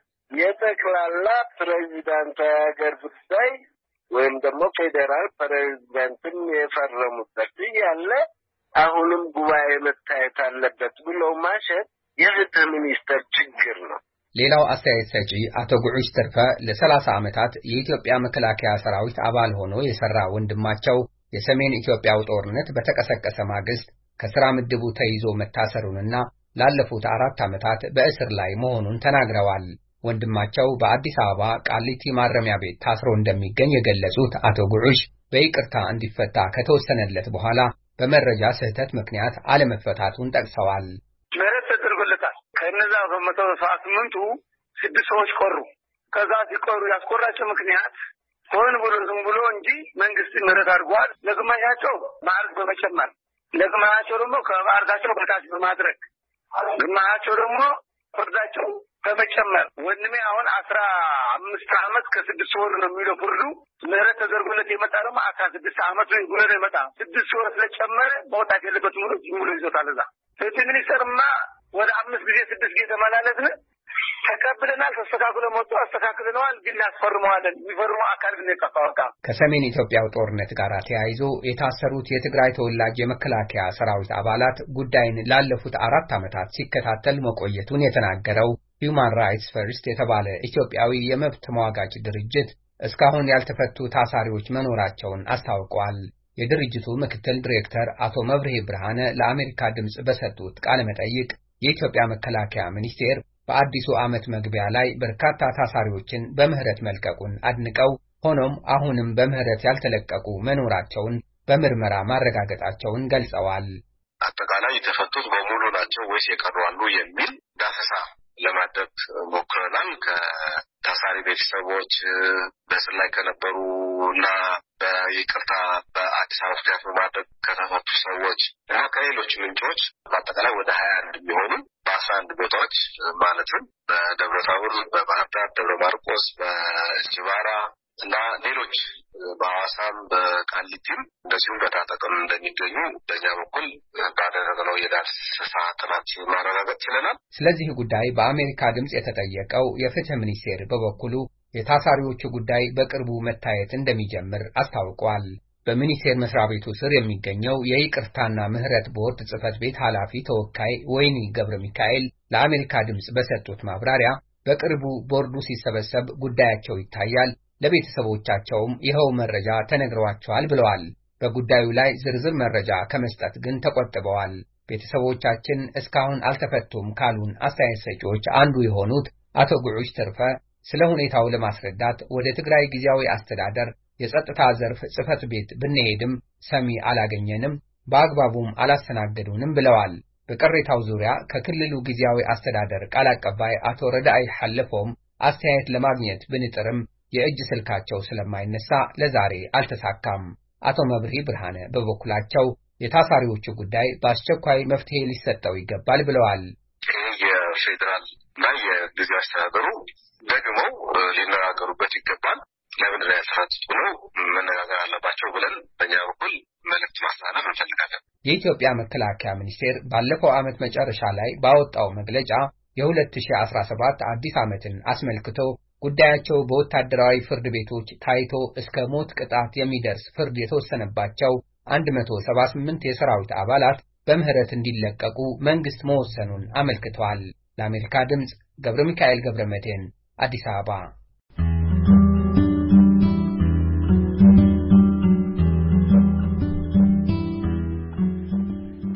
S13: የጠቅላላ ፕሬዚዳንት ሀገር ጉዳይ ወይም ደግሞ ፌዴራል ፕሬዚዳንትም የፈረሙበት ያለ አሁንም ጉባኤ መታየት አለበት ብሎ ማሸት የፍትህ ሚኒስቴር ችግር ነው።
S12: ሌላው አስተያየት ሰጪ አቶ ጉዑሽ ተርፈ ለሰላሳ ዓመታት የኢትዮጵያ መከላከያ ሰራዊት አባል ሆኖ የሰራ ወንድማቸው የሰሜን ኢትዮጵያው ጦርነት በተቀሰቀሰ ማግስት ከሥራ ምድቡ ተይዞ መታሰሩንና ላለፉት አራት ዓመታት በእስር ላይ መሆኑን ተናግረዋል። ወንድማቸው በአዲስ አበባ ቃሊቲ ማረሚያ ቤት ታስሮ እንደሚገኝ የገለጹት አቶ ጉዑሽ በይቅርታ እንዲፈታ ከተወሰነለት በኋላ በመረጃ ስህተት ምክንያት አለመፈታቱን ጠቅሰዋል።
S8: ምህረት ተደርጎለታል። ከነዛ በመቶ ሰባ ስምንቱ ስድስት ሰዎች ቆሩ። ከዛ ሲቆሩ ያስቆራቸው ምክንያት ሆን ብሎ ዝም ብሎ እንጂ መንግስት ምህረት አድርጓል። ለግማሻቸው ማዕረግ በመጨመር ለግማሻቸው ደግሞ ከማዕረጋቸው በታች በማድረግ ግማሻቸው ደግሞ ፍርዳቸው በመጨመር ወንድሜ አሁን አስራ አምስት ዓመት ከስድስት ወር ነው የሚለው ፍርዱ። ምህረት ተደርጎለት የመጣ ደግሞ አስራ ስድስት ዓመት ነው ብሎ ነው የመጣ። ስድስት ወር ስለጨመረ መውጣት የለበት ሙሉ ሙሉ ይዞታል። እዛ ፍትህ ሚኒስቴርማ ወደ አምስት ጊዜ ስድስት ጊዜ ተመላለስን ተቀብለናል። ተስተካክሎ መጥቶ አስተካክለናል፣ ግን ያስፈርመዋለን። የሚፈርመው አካል ግን የቀፋውቃ
S12: ከሰሜን ኢትዮጵያው ጦርነት ጋር ተያይዞ የታሰሩት የትግራይ ተወላጅ የመከላከያ ሰራዊት አባላት ጉዳይን ላለፉት አራት ዓመታት ሲከታተል መቆየቱን የተናገረው ሂውማን ራይትስ ፈርስት የተባለ ኢትዮጵያዊ የመብት ተሟጋች ድርጅት እስካሁን ያልተፈቱ ታሳሪዎች መኖራቸውን አስታውቀዋል። የድርጅቱ ምክትል ዲሬክተር አቶ መብርሄ ብርሃነ ለአሜሪካ ድምጽ በሰጡት ቃለ መጠይቅ የኢትዮጵያ መከላከያ ሚኒስቴር በአዲሱ ዓመት መግቢያ ላይ በርካታ ታሳሪዎችን በምህረት መልቀቁን አድንቀው ሆኖም አሁንም በምህረት ያልተለቀቁ መኖራቸውን በምርመራ ማረጋገጣቸውን ገልጸዋል።
S13: አጠቃላይ የተፈቱት በሙሉ ናቸው ወይስ የቀሩ አሉ የሚል ዳሰሳ ለማድረግ ሞክረናል። ከታሳሪ ቤተሰቦች በእስር ላይ ከነበሩ እና በይቅርታ በአዲስ አበባ ፍትህ በማድረግ ከተፈቱ ሰዎች እና ከሌሎች ምንጮች በአጠቃላይ ወደ ሀያ አንድ የሚሆኑ በአስራ አንድ ቦታዎች ማለትም በደብረ ታቦር፣ በባህር ዳር፣ ደብረ ማርቆስ፣ በእንጅባራ እና ሌሎች በሐዋሳም በቃሊቲም እንደዚሁም በታጠቅም እንደሚገኙ በእኛ በኩል ባደረግነው የዳሰሳ ጥናት ማረጋገጥ ችለናል።
S12: ስለዚህ ጉዳይ በአሜሪካ ድምጽ የተጠየቀው የፍትህ ሚኒስቴር በበኩሉ የታሳሪዎቹ ጉዳይ በቅርቡ መታየት እንደሚጀምር አስታውቋል። በሚኒስቴር መስሪያ ቤቱ ስር የሚገኘው የይቅርታና ምህረት ቦርድ ጽህፈት ቤት ኃላፊ ተወካይ ወይኒ ገብረ ሚካኤል ለአሜሪካ ድምጽ በሰጡት ማብራሪያ በቅርቡ ቦርዱ ሲሰበሰብ ጉዳያቸው ይታያል፣ ለቤተሰቦቻቸውም ይኸው መረጃ ተነግሯቸዋል ብለዋል። በጉዳዩ ላይ ዝርዝር መረጃ ከመስጠት ግን ተቆጥበዋል። ቤተሰቦቻችን እስካሁን አልተፈቱም ካሉን አስተያየት ሰጪዎች አንዱ የሆኑት አቶ ጉዑሽ ተርፈ ስለ ሁኔታው ለማስረዳት ወደ ትግራይ ጊዜያዊ አስተዳደር የጸጥታ ዘርፍ ጽህፈት ቤት ብንሄድም ሰሚ አላገኘንም፣ በአግባቡም አላስተናገዱንም ብለዋል። በቅሬታው ዙሪያ ከክልሉ ጊዜያዊ አስተዳደር ቃል አቀባይ አቶ ረዳይ ሐለፎም አስተያየት ለማግኘት ብንጥርም የእጅ ስልካቸው ስለማይነሳ ለዛሬ አልተሳካም። አቶ መብርሂ ብርሃነ በበኩላቸው የታሳሪዎቹ ጉዳይ በአስቸኳይ መፍትሄ ሊሰጠው ይገባል ብለዋል።
S13: የፌዴራል እና የጊዜያዊ አስተዳደሩ ደግሞ ሊነጋገሩበት ይገባል። ለምን ላይ ያሰራጭ ብለው መነጋገር አለባቸው ብለን በእኛ በኩል መልእክት ማስተላለፍ እንፈልጋለን።
S12: የኢትዮጵያ መከላከያ ሚኒስቴር ባለፈው ዓመት መጨረሻ ላይ ባወጣው መግለጫ የሁለት ሺህ አስራ ሰባት አዲስ ዓመትን አስመልክቶ ጉዳያቸው በወታደራዊ ፍርድ ቤቶች ታይቶ እስከ ሞት ቅጣት የሚደርስ ፍርድ የተወሰነባቸው አንድ መቶ ሰባ ስምንት የሰራዊት አባላት በምህረት እንዲለቀቁ መንግስት መወሰኑን አመልክቷል። ለአሜሪካ ድምጽ ገብረ ሚካኤል ገብረ መድህን አዲስ አበባ።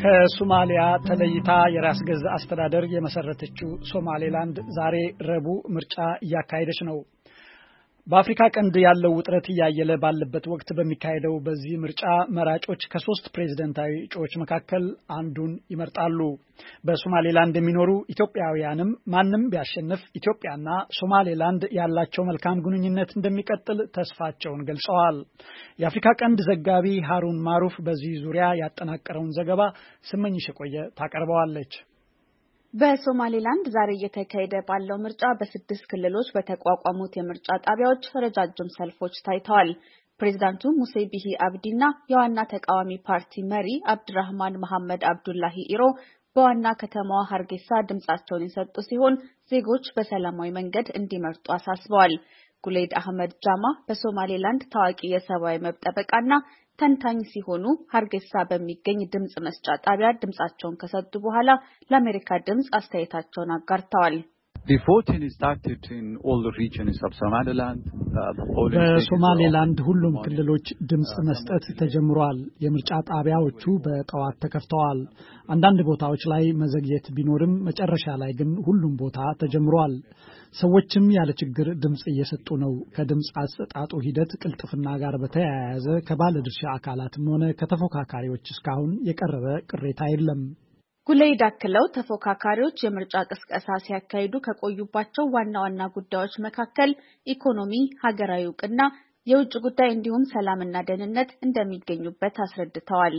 S1: ከሶማሊያ ተለይታ የራስ ገዝ አስተዳደር የመሰረተችው ሶማሌላንድ ዛሬ ረቡዕ ምርጫ እያካሄደች ነው። በአፍሪካ ቀንድ ያለው ውጥረት እያየለ ባለበት ወቅት በሚካሄደው በዚህ ምርጫ መራጮች ከሶስት ፕሬዝዳንታዊ እጩዎች መካከል አንዱን ይመርጣሉ። በሶማሌላንድ የሚኖሩ ኢትዮጵያውያንም ማንም ቢያሸንፍ ኢትዮጵያና ሶማሌላንድ ያላቸው መልካም ግንኙነት እንደሚቀጥል ተስፋቸውን ገልጸዋል። የአፍሪካ ቀንድ ዘጋቢ ሃሩን ማሩፍ በዚህ ዙሪያ ያጠናቀረውን ዘገባ ስመኝሽ ቆየ ታቀርበዋለች።
S3: በሶማሌላንድ ዛሬ እየተካሄደ ባለው ምርጫ በስድስት ክልሎች በተቋቋሙት የምርጫ ጣቢያዎች ረጃጅም ሰልፎች ታይተዋል። ፕሬዝዳንቱ ሙሴ ቢሂ አብዲና የዋና ተቃዋሚ ፓርቲ መሪ አብድራህማን መሐመድ አብዱላሂ ኢሮ በዋና ከተማዋ ሀርጌሳ ድምጻቸውን የሰጡ ሲሆን ዜጎች በሰላማዊ መንገድ እንዲመርጡ አሳስበዋል። ጉሌድ አህመድ ጃማ በሶማሌላንድ ታዋቂ የሰብአዊ መብት ጠበቃና ተንታኝ ሲሆኑ ሀርጌሳ በሚገኝ ድምጽ መስጫ ጣቢያ ድምጻቸውን ከሰጡ በኋላ ለአሜሪካ ድምጽ አስተያየታቸውን አጋርተዋል።
S1: በሶማሌላንድ ሁሉም ክልሎች ድምጽ መስጠት ተጀምሯል። የምርጫ ጣቢያዎቹ በጠዋት ተከፍተዋል። አንዳንድ ቦታዎች ላይ መዘግየት ቢኖርም መጨረሻ ላይ ግን ሁሉም ቦታ ተጀምሯል። ሰዎችም ያለ ችግር ድምጽ እየሰጡ ነው። ከድምጽ አሰጣጡ ሂደት ቅልጥፍና ጋር በተያያዘ ከባለድርሻ አካላትም ሆነ ከተፎካካሪዎች እስካሁን የቀረበ ቅሬታ የለም።
S3: ጉሌድ አክለው ተፎካካሪዎች የምርጫ ቅስቀሳ ሲያካሂዱ ከቆዩባቸው ዋና ዋና ጉዳዮች መካከል ኢኮኖሚ፣ ሀገራዊ እውቅና፣ የውጭ ጉዳይ እንዲሁም ሰላምና ደህንነት እንደሚገኙበት አስረድተዋል።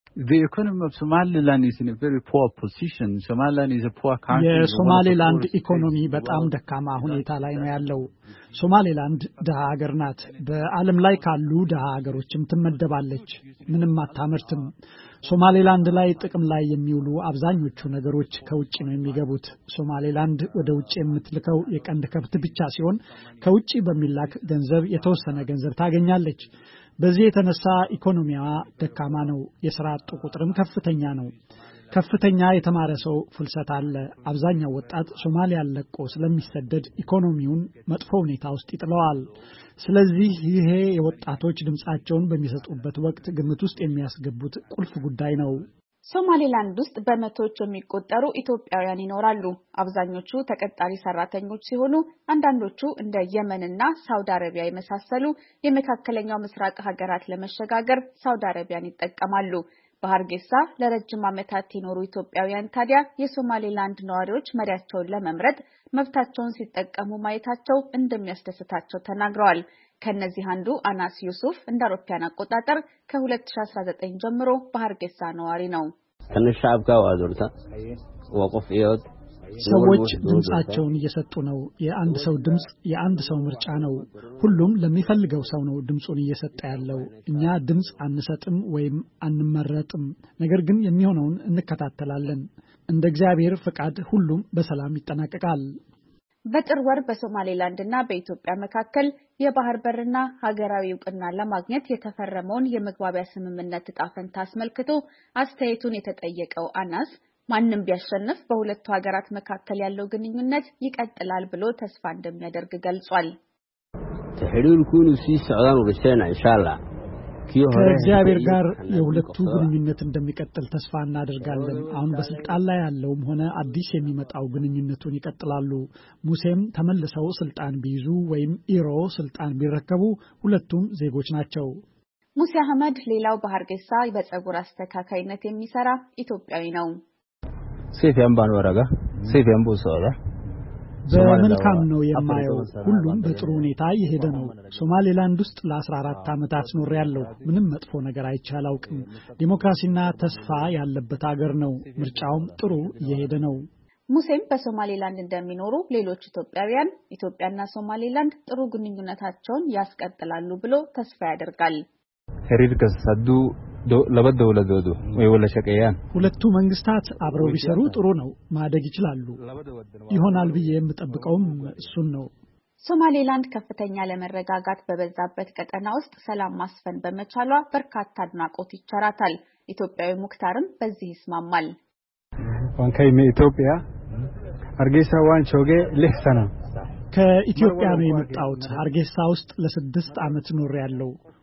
S1: የሶማሌላንድ ኢኮኖሚ በጣም ደካማ ሁኔታ ላይ ነው ያለው። ሶማሌላንድ ድሃ ሀገር ናት። በዓለም ላይ ካሉ ድሃ ሀገሮችም ትመደባለች። ምንም አታመርትም። ሶማሌላንድ ላይ ጥቅም ላይ የሚውሉ አብዛኞቹ ነገሮች ከውጭ ነው የሚገቡት። ሶማሌላንድ ወደ ውጭ የምትልከው የቀንድ ከብት ብቻ ሲሆን ከውጭ በሚላክ ገንዘብ የተወሰነ ገንዘብ ታገኛለች። በዚህ የተነሳ ኢኮኖሚዋ ደካማ ነው። የሥራ አጥ ቁጥርም ከፍተኛ ነው። ከፍተኛ የተማረ ሰው ፍልሰት አለ። አብዛኛው ወጣት ሶማሊያን ለቆ ስለሚሰደድ ኢኮኖሚውን መጥፎ ሁኔታ ውስጥ ይጥለዋል። ስለዚህ ይሄ የወጣቶች ድምጻቸውን በሚሰጡበት ወቅት ግምት ውስጥ የሚያስገቡት ቁልፍ ጉዳይ ነው።
S3: ሶማሌላንድ ውስጥ በመቶዎች የሚቆጠሩ ኢትዮጵያውያን ይኖራሉ። አብዛኞቹ ተቀጣሪ ሰራተኞች ሲሆኑ አንዳንዶቹ እንደ የመንና ሳውዲ አረቢያ የመሳሰሉ የመካከለኛው ምስራቅ ሀገራት ለመሸጋገር ሳውዲ አረቢያን ይጠቀማሉ። በሀርጌሳ ለረጅም ዓመታት የኖሩ ኢትዮጵያውያን ታዲያ የሶማሌላንድ ነዋሪዎች መሪያቸውን ለመምረጥ መብታቸውን ሲጠቀሙ ማየታቸው እንደሚያስደስታቸው ተናግረዋል። ከነዚህ አንዱ አናስ ዩሱፍ እንደ አውሮፓውያን አቆጣጠር ከሁለት ሺህ አስራ ዘጠኝ ጀምሮ በሀርጌሳ ነዋሪ ነው።
S1: ሰዎች ድምጻቸውን እየሰጡ ነው። የአንድ ሰው ድምጽ የአንድ ሰው ምርጫ ነው። ሁሉም ለሚፈልገው ሰው ነው ድምጹን እየሰጠ ያለው። እኛ ድምጽ አንሰጥም ወይም አንመረጥም፣ ነገር ግን የሚሆነውን እንከታተላለን። እንደ እግዚአብሔር ፍቃድ ሁሉም በሰላም ይጠናቀቃል።
S3: በጥር ወር በሶማሌላንድና በኢትዮጵያ መካከል የባህር በርና ሀገራዊ እውቅና ለማግኘት የተፈረመውን የመግባቢያ ስምምነት ዕጣ ፈንታ አስመልክቶ አስተያየቱን የተጠየቀው አናስ ማንም ቢያሸንፍ በሁለቱ ሀገራት መካከል ያለው ግንኙነት ይቀጥላል ብሎ ተስፋ እንደሚያደርግ ገልጿል።
S1: ከእግዚአብሔር ጋር የሁለቱ ግንኙነት እንደሚቀጥል ተስፋ እናደርጋለን። አሁን በስልጣን ላይ ያለውም ሆነ አዲስ የሚመጣው ግንኙነቱን ይቀጥላሉ። ሙሴም ተመልሰው ስልጣን ቢይዙ ወይም ኢሮ ስልጣን ቢረከቡ ሁለቱም ዜጎች ናቸው።
S3: ሙሴ አህመድ ሌላው በሀርጌሳ በፀጉር አስተካካይነት የሚሰራ ኢትዮጵያዊ ነው።
S15: ሴፊያን ባንወራጋ ሴፊያን ቦሳራ
S1: በመልካም ነው የማየው። ሁሉም በጥሩ ሁኔታ እየሄደ ነው። ሶማሌላንድ ውስጥ ለአስራ አራት ዓመታት ኖር ያለው ምንም መጥፎ ነገር አይቼ አላውቅም። ዲሞክራሲና ተስፋ ያለበት ሀገር ነው። ምርጫውም ጥሩ እየሄደ ነው።
S3: ሙሴም በሶማሌላንድ እንደሚኖሩ ሌሎች ኢትዮጵያውያን ኢትዮጵያና ሶማሌላንድ ጥሩ ግንኙነታቸውን ያስቀጥላሉ ብሎ ተስፋ ያደርጋል።
S15: ሄሪድከ ሰዱ ለበደውለዶዱ ወይ ወለሸቀያን
S1: ሁለቱ መንግስታት አብረው ቢሰሩ ጥሩ ነው፣ ማደግ ይችላሉ። ይሆናል ብዬ የምጠብቀውም እሱን ነው።
S3: ሶማሌላንድ ከፍተኛ ለመረጋጋት በበዛበት ቀጠና ውስጥ ሰላም ማስፈን በመቻሏ በርካታ አድናቆት ይቸራታል። ኢትዮጵያዊ ሙክታርም በዚህ ይስማማል።
S16: ዋንካይ ኢትዮጵያ ሀርጌሳ ዋንቾጌ ለሰና
S1: ከኢትዮጵያ ነው የመጣሁት። ሀርጌሳ ውስጥ ለስድስት ዓመት ኖር ያለው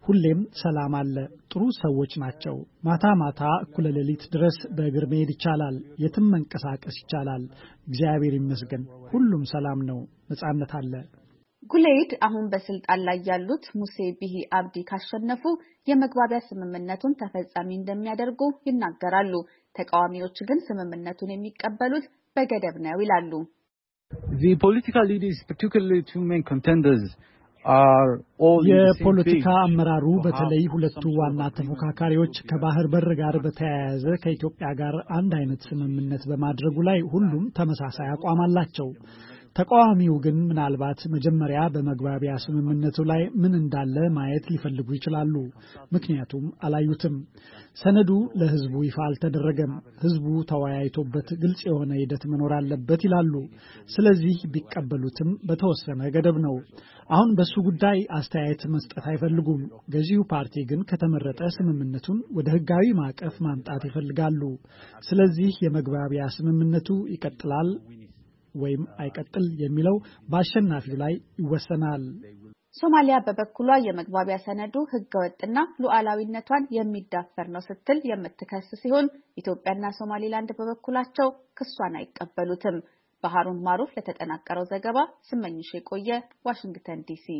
S1: ሁሌም ሰላም አለ። ጥሩ ሰዎች ናቸው። ማታ ማታ እኩለ ሌሊት ድረስ በእግር መሄድ ይቻላል። የትም መንቀሳቀስ ይቻላል። እግዚአብሔር ይመስገን። ሁሉም ሰላም ነው። ነጻነት አለ።
S3: ጉሌይድ አሁን በስልጣን ላይ ያሉት ሙሴ ቢሂ አብዲ ካሸነፉ የመግባቢያ ስምምነቱን ተፈጻሚ እንደሚያደርጉ ይናገራሉ። ተቃዋሚዎች ግን ስምምነቱን የሚቀበሉት በገደብ ነው ይላሉ።
S15: The political leaders, particularly two main contenders, are all
S1: የፖለቲካ አመራሩ በተለይ ሁለቱ ዋና ተፎካካሪዎች ከባህር በር ጋር በተያያዘ ከኢትዮጵያ ጋር አንድ አይነት ስምምነት በማድረጉ ላይ ሁሉም ተመሳሳይ አቋም አላቸው። ተቃዋሚው ግን ምናልባት መጀመሪያ በመግባቢያ ስምምነቱ ላይ ምን እንዳለ ማየት ሊፈልጉ ይችላሉ። ምክንያቱም አላዩትም። ሰነዱ ለህዝቡ ይፋ አልተደረገም። ህዝቡ ተወያይቶበት ግልጽ የሆነ ሂደት መኖር አለበት ይላሉ። ስለዚህ ቢቀበሉትም በተወሰነ ገደብ ነው። አሁን በሱ ጉዳይ አስተያየት መስጠት አይፈልጉም። ገዢው ፓርቲ ግን ከተመረጠ ስምምነቱን ወደ ህጋዊ ማዕቀፍ ማምጣት ይፈልጋሉ። ስለዚህ የመግባቢያ ስምምነቱ ይቀጥላል ወይም አይቀጥል የሚለው በአሸናፊው ላይ ይወሰናል።
S3: ሶማሊያ በበኩሏ የመግባቢያ ሰነዱ ህገወጥና ሉዓላዊነቷን የሚዳፈር ነው ስትል የምትከስ ሲሆን ኢትዮጵያና ሶማሊላንድ በበኩላቸው ክሷን አይቀበሉትም። በሃሩን ማሩፍ ለተጠናቀረው ዘገባ ስመኝሽ የቆየ ዋሽንግተን ዲሲ።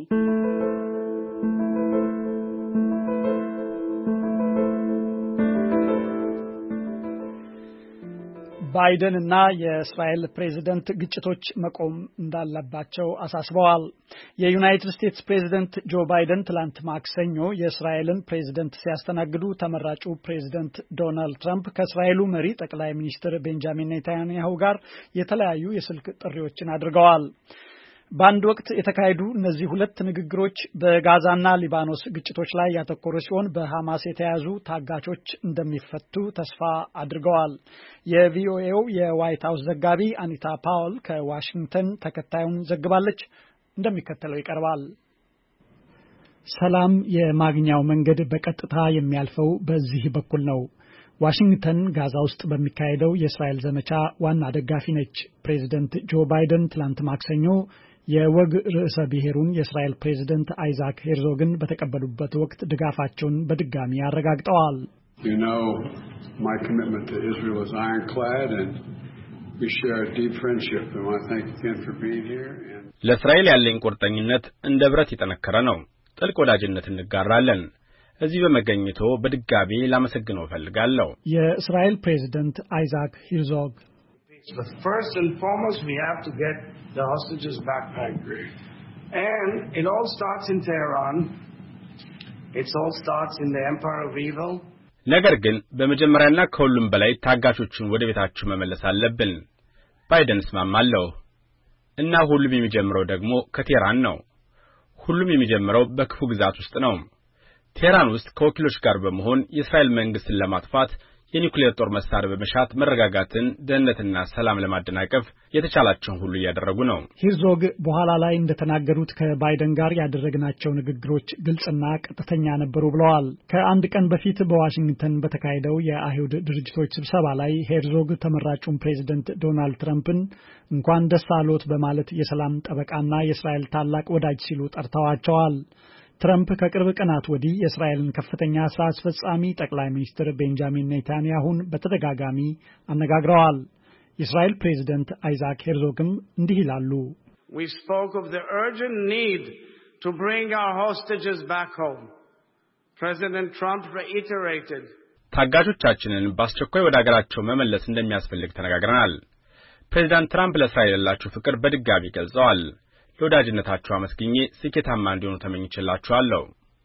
S1: ባይደን እና የእስራኤል ፕሬዝዳንት ግጭቶች መቆም እንዳለባቸው አሳስበዋል። የዩናይትድ ስቴትስ ፕሬዝዳንት ጆ ባይደን ትላንት ማክሰኞ የእስራኤልን ፕሬዝዳንት ሲያስተናግዱ ተመራጩ ፕሬዝዳንት ዶናልድ ትራምፕ ከእስራኤሉ መሪ ጠቅላይ ሚኒስትር ቤንጃሚን ኔታንያሁ ጋር የተለያዩ የስልክ ጥሪዎችን አድርገዋል። በአንድ ወቅት የተካሄዱ እነዚህ ሁለት ንግግሮች በጋዛና ሊባኖስ ግጭቶች ላይ ያተኮሩ ሲሆን በሐማስ የተያዙ ታጋቾች እንደሚፈቱ ተስፋ አድርገዋል። የቪኦኤው የዋይት ሃውስ ዘጋቢ አኒታ ፓውል ከዋሽንግተን ተከታዩን ዘግባለች። እንደሚከተለው ይቀርባል። ሰላም የማግኛው መንገድ በቀጥታ የሚያልፈው በዚህ በኩል ነው። ዋሽንግተን ጋዛ ውስጥ በሚካሄደው የእስራኤል ዘመቻ ዋና ደጋፊ ነች። ፕሬዝዳንት ጆ ባይደን ትላንት ማክሰኞ የወግ ርዕሰ ብሔሩን የእስራኤል ፕሬዝዳንት አይዛክ ሄርዞግን በተቀበሉበት ወቅት ድጋፋቸውን በድጋሚ አረጋግጠዋል።
S17: You know, my commitment to Israel is ironclad and we share a deep friendship and I want to thank you again for being here.
S4: ለእስራኤል ያለኝ ቁርጠኝነት እንደ ብረት የጠነከረ ነው። ጥልቅ ወዳጅነት እንጋራለን። እዚህ በመገኘቶ በድጋሚ ላመሰግነው ፈልጋለሁ።
S1: የእስራኤል ፕሬዝዳንት አይዛክ ሄርዞግ
S18: But first and foremost, we have to get the hostages back home. And it all starts in Tehran. It all starts in the empire of evil.
S4: ነገር ግን በመጀመሪያና ከሁሉም በላይ ታጋቾቹን ወደ ቤታቸው መመለስ አለብን። ባይደን እስማማለሁ። እና ሁሉም የሚጀምረው ደግሞ ከቴህራን ነው። ሁሉም የሚጀምረው በክፉ ግዛት ውስጥ ነው። ቴህራን ውስጥ ከወኪሎች ጋር በመሆን የእስራኤል መንግስትን ለማጥፋት የኒውክሌር ጦር መሳሪያ በመሻት መረጋጋትን፣ ደህንነትና ሰላም ለማደናቀፍ የተቻላቸውን ሁሉ እያደረጉ ነው።
S1: ሄርዞግ በኋላ ላይ እንደተናገሩት ከባይደን ጋር ያደረግናቸው ንግግሮች ግልጽና ቀጥተኛ ነበሩ ብለዋል። ከአንድ ቀን በፊት በዋሽንግተን በተካሄደው የአይሁድ ድርጅቶች ስብሰባ ላይ ሄርዞግ ተመራጩን ፕሬዝዳንት ዶናልድ ትራምፕን እንኳን ደስ አሎት በማለት የሰላም ጠበቃና የእስራኤል ታላቅ ወዳጅ ሲሉ ጠርተዋቸዋል። ትራምፕ ከቅርብ ቀናት ወዲህ የእስራኤልን ከፍተኛ ስራ አስፈጻሚ ጠቅላይ ሚኒስትር ቤንጃሚን ኔታንያሁን በተደጋጋሚ አነጋግረዋል። የእስራኤል ፕሬዝዳንት አይዛክ ሄርዞግም እንዲህ ይላሉ።
S18: We spoke of the urgent need to bring our hostages back home. President Trump reiterated.
S4: ታጋቾቻችንን በአስቸኳይ ወደ አገራቸው መመለስ እንደሚያስፈልግ ተነጋግረናል። ፕሬዝዳንት ትራምፕ ለእስራኤል ያላቸው ፍቅር በድጋሚ ገልጸዋል። ለወዳጅነታቸው አመስግኜ ስኬታማ እንዲሆኑ ተመኝቼላችኋለሁ።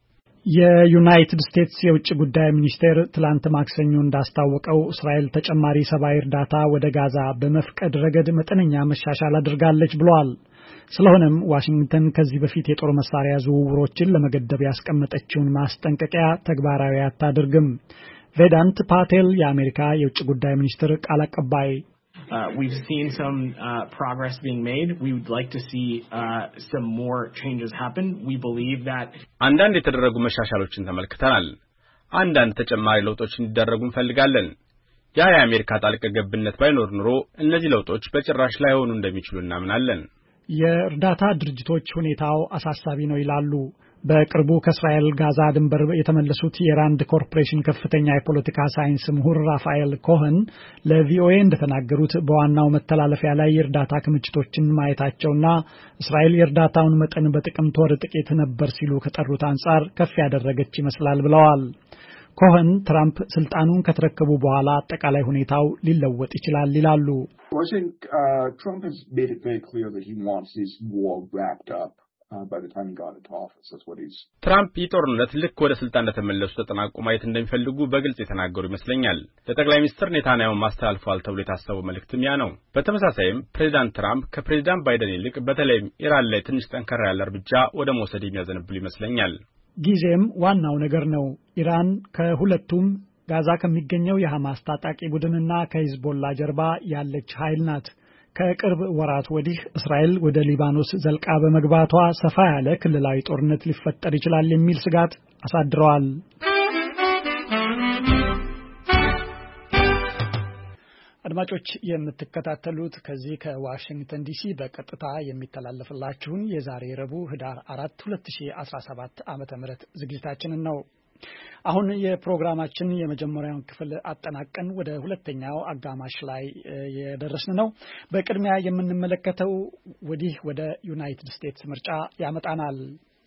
S1: የዩናይትድ ስቴትስ የውጭ ጉዳይ ሚኒስቴር ትላንት ማክሰኞ እንዳስታወቀው እስራኤል ተጨማሪ ሰብአዊ እርዳታ ወደ ጋዛ በመፍቀድ ረገድ መጠነኛ መሻሻል አድርጋለች ብሏል። ስለሆነም ዋሽንግተን ከዚህ በፊት የጦር መሳሪያ ዝውውሮችን ለመገደብ ያስቀመጠችውን ማስጠንቀቂያ ተግባራዊ አታደርግም። ቬዳንት ፓቴል የአሜሪካ የውጭ ጉዳይ ሚኒስትር ቃል አቀባይ
S19: Uh, we've seen some uh, progress being made. We would like to see uh, some more changes happen. We believe that
S4: አንዳንድ የተደረጉ መሻሻሎችን ተመልክተናል። አንዳንድ ተጨማሪ ለውጦች እንዲደረጉ እንፈልጋለን። ያ የአሜሪካ ጣልቃ ገብነት ባይኖር ኑሮ እነዚህ ለውጦች በጭራሽ ላይ ሆኑ እንደሚችሉ እናምናለን።
S1: የእርዳታ ድርጅቶች ሁኔታው አሳሳቢ ነው ይላሉ። በቅርቡ ከእስራኤል ጋዛ ድንበር የተመለሱት የራንድ ኮርፖሬሽን ከፍተኛ የፖለቲካ ሳይንስ ምሁር ራፋኤል ኮሄን ለቪኦኤ እንደተናገሩት በዋናው መተላለፊያ ላይ የእርዳታ ክምችቶችን ማየታቸውና እስራኤል የእርዳታውን መጠን በጥቅምት ወር ጥቂት ነበር ሲሉ ከጠሩት አንጻር ከፍ ያደረገች ይመስላል ብለዋል። ኮሄን ትራምፕ ስልጣኑን ከተረከቡ በኋላ አጠቃላይ ሁኔታው ሊለወጥ ይችላል ይላሉ።
S20: I think uh, Trump has made it very clear that he wants this war wrapped up. By the time he got into office, that's what he's.
S4: ትራምፕ የጦርነት ልክ ወደ ስልጣን እንደተመለሱ ተጠናቆ ማየት እንደሚፈልጉ በግልጽ የተናገሩ ይመስለኛል። ለጠቅላይ ሚኒስትር ኔታንያሁ ማስተላልፈዋል ተብሎ የታሰበው መልእክትም ያ ነው። በተመሳሳይም ፕሬዚዳንት ትራምፕ ከፕሬዚዳንት ባይደን ይልቅ በተለይም ኢራን ላይ ትንሽ ጠንከራ ያለ እርምጃ ወደ መውሰድ የሚያዘነብሉ ይመስለኛል።
S1: ጊዜም ዋናው ነገር ነው። ኢራን ከሁለቱም ጋዛ ከሚገኘው የሐማስ ታጣቂ ቡድንና ከሂዝቦላ ጀርባ ያለች ኃይል ናት። ከቅርብ ወራት ወዲህ እስራኤል ወደ ሊባኖስ ዘልቃ በመግባቷ ሰፋ ያለ ክልላዊ ጦርነት ሊፈጠር ይችላል የሚል ስጋት አሳድረዋል። አድማጮች የምትከታተሉት ከዚህ ከዋሽንግተን ዲሲ በቀጥታ የሚተላለፍላችሁን የዛሬ ረቡዕ ህዳር አራት ሁለት ሺህ አስራ ሰባት ዓመተ ምህረት ዝግጅታችንን ነው። አሁን የፕሮግራማችን የመጀመሪያውን ክፍል አጠናቀን ወደ ሁለተኛው አጋማሽ ላይ የደረስን ነው። በቅድሚያ የምንመለከተው ወዲህ ወደ ዩናይትድ ስቴትስ ምርጫ ያመጣናል።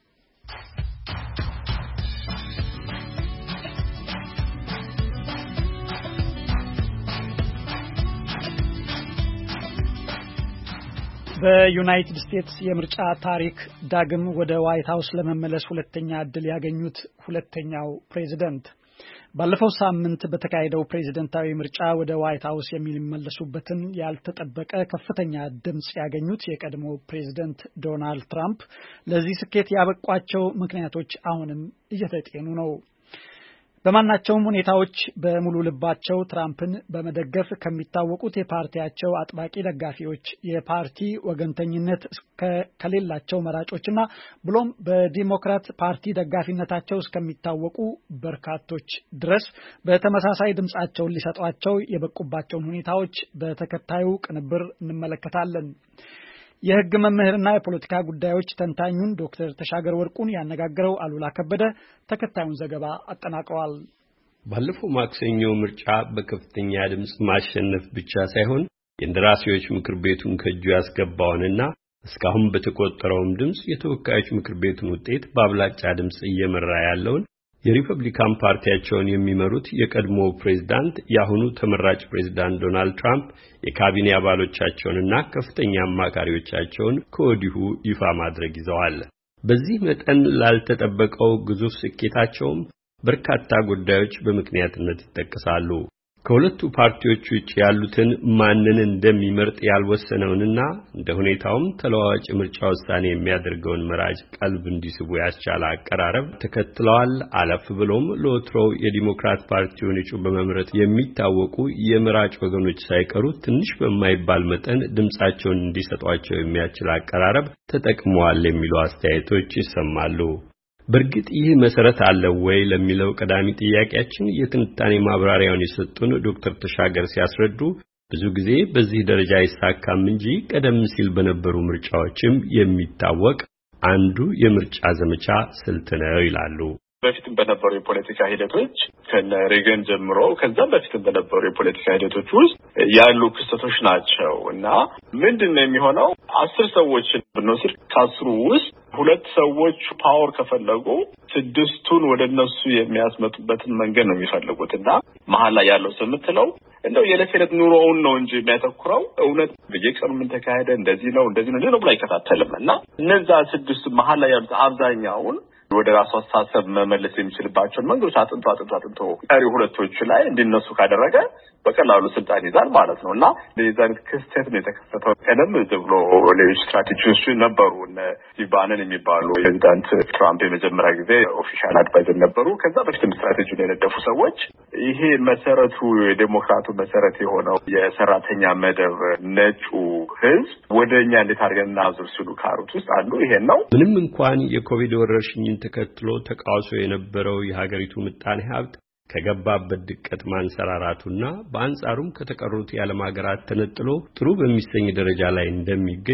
S1: በዩናይትድ ስቴትስ የምርጫ ታሪክ ዳግም ወደ ዋይት ሃውስ ለመመለስ ሁለተኛ ዕድል ያገኙት ሁለተኛው ፕሬዝዳንት ባለፈው ሳምንት በተካሄደው ፕሬዝዳንታዊ ምርጫ ወደ ዋይት ሃውስ የሚመለሱበትን ያልተጠበቀ ከፍተኛ ድምጽ ያገኙት የቀድሞ ፕሬዝዳንት ዶናልድ ትራምፕ ለዚህ ስኬት ያበቋቸው ምክንያቶች አሁንም እየተጤኑ ነው። በማናቸውም ሁኔታዎች በሙሉ ልባቸው ትራምፕን በመደገፍ ከሚታወቁት የፓርቲያቸው አጥባቂ ደጋፊዎች የፓርቲ ወገንተኝነት ከሌላቸው መራጮችና ብሎም በዲሞክራት ፓርቲ ደጋፊነታቸው እስከሚታወቁ በርካቶች ድረስ በተመሳሳይ ድምጻቸውን ሊሰጧቸው የበቁባቸውን ሁኔታዎች በተከታዩ ቅንብር እንመለከታለን። የሕግ መምህርና የፖለቲካ ጉዳዮች ተንታኙን ዶክተር ተሻገር ወርቁን ያነጋገረው አሉላ ከበደ ተከታዩን ዘገባ አጠናቅሯል።
S21: ባለፈው ማክሰኞ ምርጫ በከፍተኛ ድምጽ ማሸነፍ ብቻ ሳይሆን የእንደራሴዎች ምክር ቤቱን ከእጁ ያስገባውንና እስካሁን በተቆጠረውም ድምጽ የተወካዮች ምክር ቤቱን ውጤት በአብላጫ ድምጽ እየመራ ያለውን የሪፐብሊካን ፓርቲያቸውን የሚመሩት የቀድሞ ፕሬዝዳንት የአሁኑ ተመራጭ ፕሬዝዳንት ዶናልድ ትራምፕ የካቢኔ አባሎቻቸውንና ከፍተኛ አማካሪዎቻቸውን ከወዲሁ ይፋ ማድረግ ይዘዋል። በዚህ መጠን ላልተጠበቀው ግዙፍ ስኬታቸውም በርካታ ጉዳዮች በምክንያትነት ይጠቀሳሉ። ከሁለቱ ፓርቲዎች ውጭ ያሉትን ማንን እንደሚመርጥ ያልወሰነውንና እንደ ሁኔታውም ተለዋዋጭ ምርጫ ውሳኔ የሚያደርገውን መራጭ ቀልብ እንዲስቡ ያስቻለ አቀራረብ ተከትለዋል። አለፍ ብሎም ለወትሮው የዲሞክራት ፓርቲውን እጩ በመምረጥ የሚታወቁ የመራጭ ወገኖች ሳይቀሩ ትንሽ በማይባል መጠን ድምጻቸውን እንዲሰጧቸው የሚያስችል አቀራረብ ተጠቅመዋል የሚሉ አስተያየቶች ይሰማሉ። በእርግጥ ይህ መሰረት አለው ወይ ለሚለው ቀዳሚ ጥያቄያችን የትንታኔ ማብራሪያውን የሰጡን ዶክተር ተሻገር ሲያስረዱ ብዙ ጊዜ በዚህ ደረጃ አይሳካም እንጂ ቀደም ሲል በነበሩ ምርጫዎችም የሚታወቅ አንዱ የምርጫ ዘመቻ ስልት ነው ይላሉ።
S22: በፊትም በነበሩ የፖለቲካ ሂደቶች ከነ ሬገን ጀምሮ ከዛም በፊትም በነበሩ የፖለቲካ ሂደቶች ውስጥ ያሉ ክስተቶች ናቸው እና ምንድነው የሚሆነው? አስር ሰዎችን ብንወስድ ከአስሩ ውስጥ ሁለት ሰዎች ፓወር ከፈለጉ ስድስቱን ወደ እነሱ የሚያስመጡበትን መንገድ ነው የሚፈልጉት እና መሀል ላይ ያለው ሰው የምትለው እንደው የዕለት ተዕለት ኑሮውን ነው እንጂ የሚያተኩረው እውነት በየቀኑ ምን ተካሄደ እንደዚህ ነው እንደዚህ ነው ነው ብሎ አይከታተልም እና እነዛ ስድስቱ መሀል ላይ ያሉት አብዛኛውን ወደ ራሱ አስተሳሰብ መመለስ የሚችልባቸውን መንገዶች አጥንቶ አጥንቶ አጥንቶ ቀሪ ሁለቶቹ ላይ እንዲነሱ ካደረገ በቀላሉ ስልጣን ይዛል ማለት ነው እና የዛን ክስተት ነው የተከሰተው። ቀደም ብሎ ሌሎች ስትራቴጂዎች ነበሩ። እነ ስቲቭ ባነን የሚባሉ ፕሬዚዳንት ትራምፕ የመጀመሪያ ጊዜ ኦፊሻል አድቫይዘር ነበሩ። ከዛ በፊትም ስትራቴጂውን የነደፉ ሰዎች ይሄ መሰረቱ የዴሞክራቱ መሰረት የሆነው የሰራተኛ መደብ ነጩ ህዝብ ወደኛ እንዴት አድርገን እናዙር ሲሉ ካሩት ውስጥ አንዱ ይሄን ነው።
S21: ምንም እንኳን የኮቪድ ወረርሽኝን ተከትሎ ተቃውሶ የነበረው የሀገሪቱ ምጣኔ ሀብት ከገባበት ድቀት ማንሰራራቱና በአንጻሩም ከተቀሩት የዓለም ሀገራት ተነጥሎ ጥሩ በሚሰኝ ደረጃ ላይ እንደሚገኝ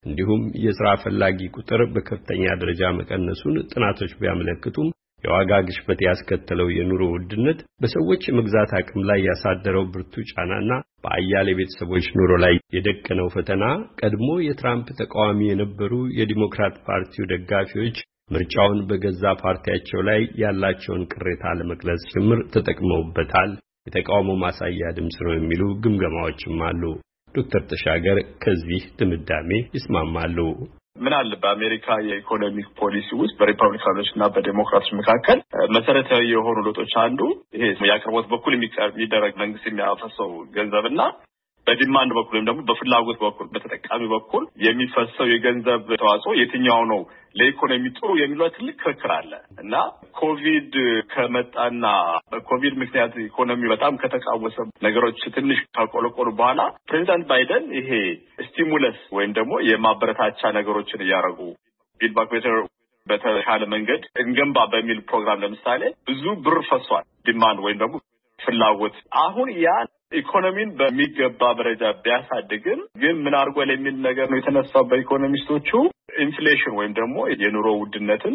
S21: እንዲሁም የሥራ ፈላጊ ቁጥር በከፍተኛ ደረጃ መቀነሱን ጥናቶች ቢያመለክቱም የዋጋ ግሽበት ያስከተለው የኑሮ ውድነት በሰዎች የመግዛት አቅም ላይ ያሳደረው ብርቱ ጫናና በአያሌ ቤተሰቦች ኑሮ ላይ የደቀነው ፈተና ቀድሞ የትራምፕ ተቃዋሚ የነበሩ የዲሞክራት ፓርቲው ደጋፊዎች ምርጫውን በገዛ ፓርቲያቸው ላይ ያላቸውን ቅሬታ ለመግለጽ ጭምር ተጠቅመውበታል፣ የተቃውሞ ማሳያ ድምጽ ነው የሚሉ ግምገማዎችም አሉ። ዶክተር ተሻገር ከዚህ ድምዳሜ ይስማማሉ።
S22: ምን አለ በአሜሪካ የኢኮኖሚክ ፖሊሲ ውስጥ በሪፐብሊካኖች እና በዴሞክራቶች መካከል መሰረታዊ የሆኑ ለውጦች አንዱ ይሄ የአቅርቦት በኩል የሚደረግ መንግስት የሚያፈሰው ገንዘብና በዲማንድ በኩል ወይም ደግሞ በፍላጎት በኩል በተጠቃሚ በኩል የሚፈሰው የገንዘብ ተዋጽኦ የትኛው ነው ለኢኮኖሚ ጥሩ የሚለው ትልቅ ክርክር አለ እና ኮቪድ ከመጣና በኮቪድ ምክንያት ኢኮኖሚ በጣም ከተቃወሰ ነገሮች ትንሽ ካቆለቆሉ በኋላ ፕሬዚዳንት ባይደን ይሄ ስቲሙለስ ወይም ደግሞ የማበረታቻ ነገሮችን እያደረጉ ቢልባክ ቤተር በተሻለ መንገድ እንገንባ በሚል ፕሮግራም ለምሳሌ ብዙ ብር ፈሷል። ዲማንድ ወይም ደግሞ ፍላጎት አሁን ያ ኢኮኖሚን በሚገባ ደረጃ ቢያሳድግም ግን ምን አድርጓል የሚል ነገር ነው የተነሳው በኢኮኖሚስቶቹ። ኢንፍሌሽን ወይም ደግሞ የኑሮ ውድነትን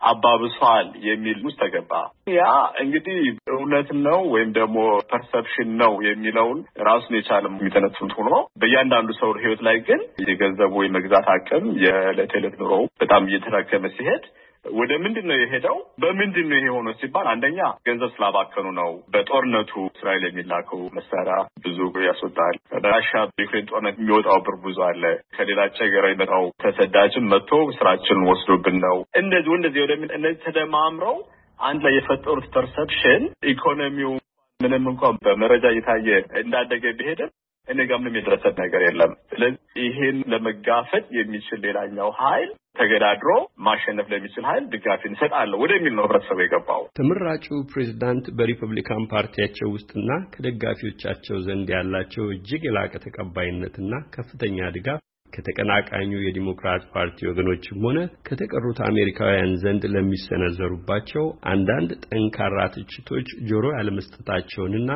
S22: አባብሷል የሚል ውስጥ ተገባ። ያ እንግዲህ እውነት ነው ወይም ደግሞ ፐርሰፕሽን ነው የሚለውን ራሱን የቻለ የሚተነትኑት ሆኖ በእያንዳንዱ ሰው ህይወት ላይ ግን የገንዘቡ የመግዛት አቅም የዕለት ተዕለት ኑሮ በጣም እየተራከመ ሲሄድ ወደ ምንድነው የሄደው? በምንድነው ይሄ ሆኖ ሲባል አንደኛ ገንዘብ ስላባከኑ ነው። በጦርነቱ እስራኤል የሚላከው መሳሪያ ብዙ ያስወጣል። በራሽያ በዩክሬን ጦርነት የሚወጣው ብር ብዙ አለ። ከሌላ ሀገር የመጣው ተሰዳጅም መጥቶ ስራችንን ወስዶብን ነው። እንደዚህ እንደዚህ ወደ ምን እነዚህ ተደማምረው አንድ ላይ የፈጠሩት ፐርሰፕሽን ኢኮኖሚው ምንም እንኳን በመረጃ እየታየ እንዳደገ ቢሄድም እኔ ጋር ምንም የደረሰ ነገር የለም። ስለዚህ ይሄን ለመጋፈጥ የሚችል ሌላኛው ኃይል ተገዳድሮ ማሸነፍ ለሚችል ኃይል ድጋፍ እንሰጣለን ወደሚል ነው ህብረተሰቡ የገባው።
S21: ተመራጩ ፕሬዝዳንት በሪፐብሊካን ፓርቲያቸው ውስጥና ከደጋፊዎቻቸው ዘንድ ያላቸው እጅግ የላቀ ተቀባይነትና ከፍተኛ ድጋፍ ከተቀናቃኙ የዲሞክራት ፓርቲ ወገኖችም ሆነ ከተቀሩት አሜሪካውያን ዘንድ ለሚሰነዘሩባቸው አንዳንድ ጠንካራ ትችቶች ጆሮ ያለመስጠታቸውንና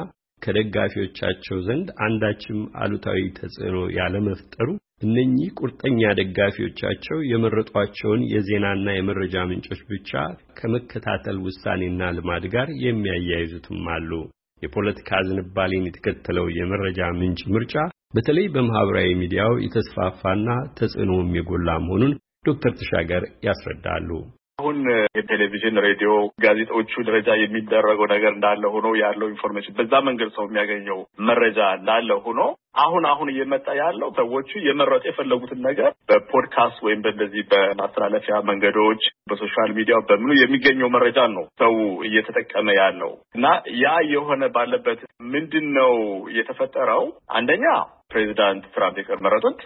S21: ከደጋፊዎቻቸው ዘንድ አንዳችም አሉታዊ ተጽዕኖ ያለመፍጠሩ እነኚህ ቁርጠኛ ደጋፊዎቻቸው የመረጧቸውን የዜናና የመረጃ ምንጮች ብቻ ከመከታተል ውሳኔና ልማድ ጋር የሚያያይዙትም አሉ። የፖለቲካ ዝንባሌን የተከተለው የመረጃ ምንጭ ምርጫ በተለይ በማህበራዊ ሚዲያው የተስፋፋና ተጽዕኖም የጎላ መሆኑን ዶክተር ተሻገር ያስረዳሉ።
S22: አሁን የቴሌቪዥን ሬዲዮ ጋዜጦቹ ደረጃ የሚደረገው ነገር እንዳለ ሆኖ ያለው ኢንፎርሜሽን በዛ መንገድ ሰው የሚያገኘው መረጃ እንዳለ ሆኖ አሁን አሁን እየመጣ ያለው ሰዎቹ የመረጡ የፈለጉትን ነገር በፖድካስት ወይም በእንደዚህ በማስተላለፊያ መንገዶች በሶሻል ሚዲያ በምኑ የሚገኘው መረጃ ነው ሰው እየተጠቀመ ያለው እና ያ የሆነ ባለበት ምንድነው የተፈጠረው? አንደኛ ፕሬዚዳንት ትራምፕ የመረጡት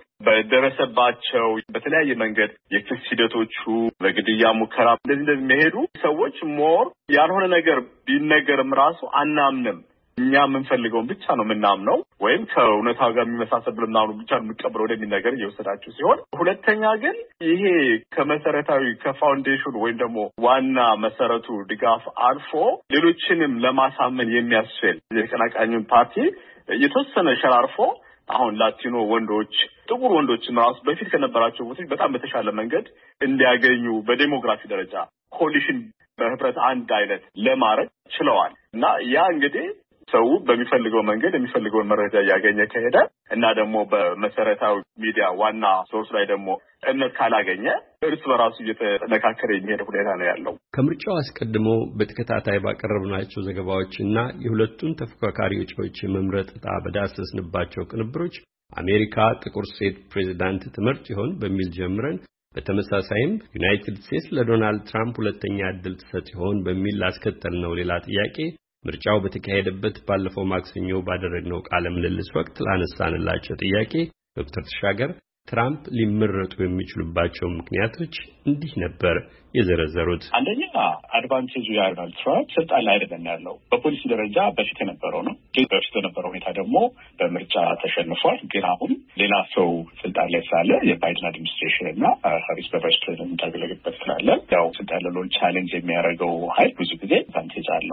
S22: በደረሰባቸው በተለያየ መንገድ የክስ ሂደቶቹ በግድያ ሙከራ እንደዚህ እንደዚህ መሄዱ ሰዎች ሞር ያልሆነ ነገር ቢነገርም ራሱ አናምንም እኛ የምንፈልገውን ብቻ ነው የምናምነው ወይም ከእውነታው ጋር የሚመሳሰል ብለናው ብቻ ነው የምንቀበለው ወደሚል ነገር እየወሰዳችሁ ሲሆን፣ ሁለተኛ ግን ይሄ ከመሰረታዊ ከፋውንዴሽኑ ወይም ደግሞ ዋና መሰረቱ ድጋፍ አልፎ ሌሎችንም ለማሳመን የሚያስችል የተቀናቃኙን ፓርቲ የተወሰነ ሸራርፎ አሁን ላቲኖ ወንዶች ጥቁር ወንዶችም ራሱ በፊት ከነበራቸው ቦታዎች በጣም በተሻለ መንገድ እንዲያገኙ በዴሞግራፊ ደረጃ ኮሊሽን በህብረት አንድ አይነት ለማድረግ ችለዋል እና ያ እንግዲህ ሰው በሚፈልገው መንገድ የሚፈልገውን መረጃ ያገኘ ከሄደ እና ደግሞ በመሰረታዊ ሚዲያ ዋና ሶርስ ላይ ደግሞ እምነት ካላገኘ እርስ በራሱ እየተነካከረ የሚሄድ ሁኔታ ነው ያለው።
S21: ከምርጫው አስቀድሞ በተከታታይ ባቀረብናቸው ዘገባዎችና የሁለቱን ተፎካካሪ እጩዎች መምረጥ ዕጣ በዳሰስንባቸው ቅንብሮች አሜሪካ ጥቁር ሴት ፕሬዝዳንት ትመርጥ ይሆን በሚል ጀምረን በተመሳሳይም ዩናይትድ ስቴትስ ለዶናልድ ትራምፕ ሁለተኛ ዕድል ትሰጥ ይሆን በሚል ላስከተልነው ሌላ ጥያቄ ምርጫው በተካሄደበት ባለፈው ማክሰኞ ባደረግነው ቃለ ምልልስ ወቅት ላነሳንላቸው ጥያቄ ዶክተር ተሻገር ትራምፕ ሊመረጡ የሚችሉባቸው ምክንያቶች እንዲህ ነበር የዘረዘሩት።
S22: አንደኛ አድቫንቴጁ ያለው ትራምፕ ስልጣን ላይ አይደለም ያለው በፖሊሲ ደረጃ በፊት የነበረው ነው። ግን በፊት የነበረው ሁኔታ ደግሞ በምርጫ ተሸንፏል። ግን አሁን ሌላ ሰው ስልጣን ላይ ስላለ የባይደን አድሚኒስትሬሽን እና ሃሪስ በቫይስ ፕሬዚደንት ታገለግበት ስላለ ያው ስልጣን ያለውን ቻሌንጅ የሚያደርገው ኃይል ብዙ ጊዜ አድቫንቴጅ አለው።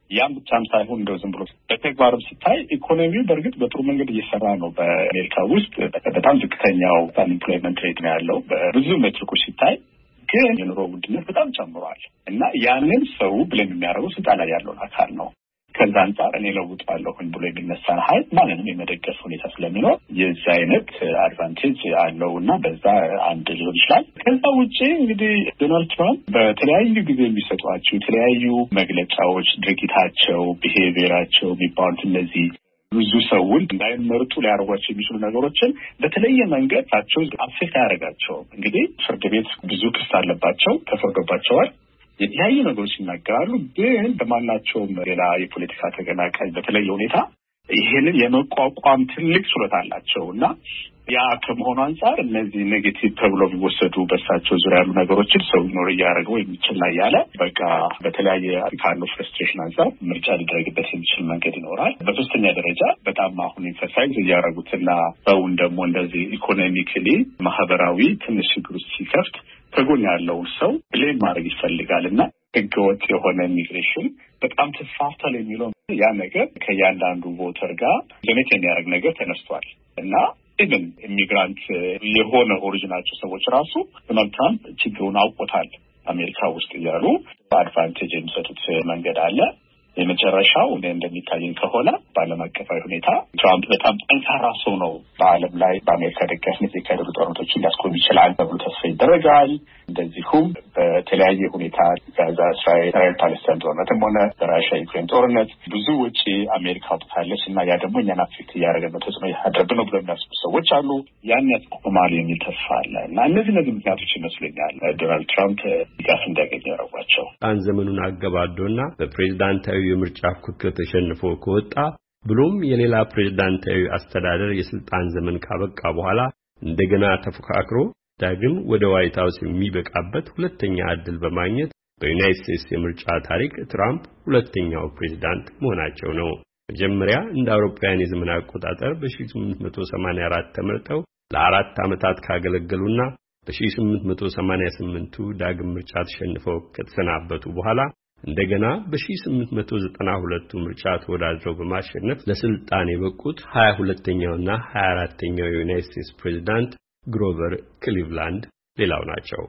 S2: ያም ብቻም ሳይሆን እንደው ዝም ብሎ በተግባርም ሲታይ ኢኮኖሚው በእርግጥ በጥሩ መንገድ እየሰራ ነው። በአሜሪካ ውስጥ በጣም ዝቅተኛው አንኤምፕሎይመንት ሬት ነው ያለው በብዙ ሜትሪኮች ሲታይ። ግን የኑሮ ውድነት በጣም ጨምሯል እና ያንን ሰው ብለን የሚያደርገው ስልጣን ላይ ያለውን አካል ነው። ከዛ አንጻር እኔ ለውጣለሁ ብሎ የሚነሳን ኃይል ማንንም የመደገፍ ሁኔታ ስለሚኖር የዛ አይነት አድቫንቴጅ አለውና በዛ አንድ ሊሆን ይችላል። ከዛ ውጪ እንግዲህ ዶናልድ ትራምፕ በተለያዩ ጊዜ የሚሰጧቸው የተለያዩ መግለጫዎች፣ ድርጊታቸው፣ ቢሄቪየራቸው የሚባሉት እነዚህ ብዙ ሰውን እንዳይመርጡ ሊያደርጓቸው የሚችሉ ነገሮችን በተለየ መንገድ ታቸው አፌክት አያደርጋቸውም። እንግዲህ ፍርድ ቤት ብዙ ክስ አለባቸው፣ ተፈርዶባቸዋል። የተለያዩ ነገሮች ይናገራሉ። ግን በማናቸውም ሌላ የፖለቲካ ተገናቃኝ በተለየ ሁኔታ ይሄንን የመቋቋም ትልቅ ችሎታ አላቸው እና ያ ከመሆኑ አንጻር እነዚህ ኔጌቲቭ ተብሎ ቢወሰዱ በሳቸው ዙሪያ ያሉ ነገሮችን ሰው ኖር እያደረገው የሚችል ላይ ያለ በቃ በተለያየ ካለው ፍረስትሬሽን አንጻር ምርጫ ሊደረግበት የሚችል መንገድ ይኖራል። በሶስተኛ ደረጃ በጣም አሁን ኢንፈሳይዝ እያደረጉትና ሰውን ደግሞ እንደዚህ ኢኮኖሚክሊ ማህበራዊ ትንሽ ችግር ውስጥ ሲከፍት ከጎን ያለውን ሰው ብሌም ማድረግ ይፈልጋል እና ህገወጥ የሆነ ኢሚግሬሽን በጣም ተስፋፍቷል የሚለው ያ ነገር ከእያንዳንዱ ቮተር ጋር ጀኔት የሚያደርግ ነገር ተነስቷል እና ኢቨን ኢሚግራንት የሆነ ኦሪጂናቸው ሰዎች ራሱ ዶናልድ ትራምፕ ችግሩን አውቆታል አሜሪካ ውስጥ እያሉ በአድቫንቴጅ የሚሰጡት መንገድ አለ። የመጨረሻው እኔ እንደሚታየኝ ከሆነ በዓለም አቀፋዊ ሁኔታ ትራምፕ በጣም ጠንካራ ሰው ነው። በዓለም ላይ በአሜሪካ ደጋፊነት የሚካሄዱ ጦርነቶችን ሊያስቆም ይችላል ተብሎ ተስፋ ይደረጋል። እንደዚሁም በተለያየ ሁኔታ ጋዛ፣ እስራኤል ፓለስታይን ጦርነትም ሆነ በራሽያ ዩክሬን ጦርነት ብዙ ወጪ አሜሪካ አውጥታለች እና ያ ደግሞ እኛን አፌክት እያደረገ ነው፣ ተጽዕኖ እያደረገ ነው ብሎ የሚያስቡ ሰዎች አሉ። ያን ያስቆማል የሚል ተስፋ አለ እና እነዚህ እነዚህ ምክንያቶች ይመስለኛል ዶናልድ ትራምፕ ድጋፍ እንዲያገኙ ያደረጓቸው።
S21: ጣን ዘመኑን አገባዶና በፕሬዝዳንታዊ የምርጫ ፉክክር ተሸንፎ ከወጣ ብሎም የሌላ ፕሬዝዳንታዊ አስተዳደር የስልጣን ዘመን ካበቃ በኋላ እንደገና ተፎካክሮ ዳግም ወደ ዋይት ሃውስ የሚበቃበት ሁለተኛ ዕድል በማግኘት በዩናይትድ ስቴትስ የምርጫ ታሪክ ትራምፕ ሁለተኛው ፕሬዝዳንት መሆናቸው ነው። መጀመሪያ እንደ አውሮፓውያን የዘመን አቆጣጠር በ1884 ተመርጠው ለአራት ዓመታት ካገለገሉና በ1888ቱ ዳግም ምርጫ ተሸንፈው ከተሰናበቱ በኋላ እንደገና በ1892ቱ ምርጫ ተወዳድረው በማሸነፍ ለስልጣን የበቁት ሃያ ሁለተኛውና ሃያ አራተኛው የዩናይትድ ስቴትስ ፕሬዝዳንት ግሮቨር ክሊቭላንድ ሌላው ናቸው።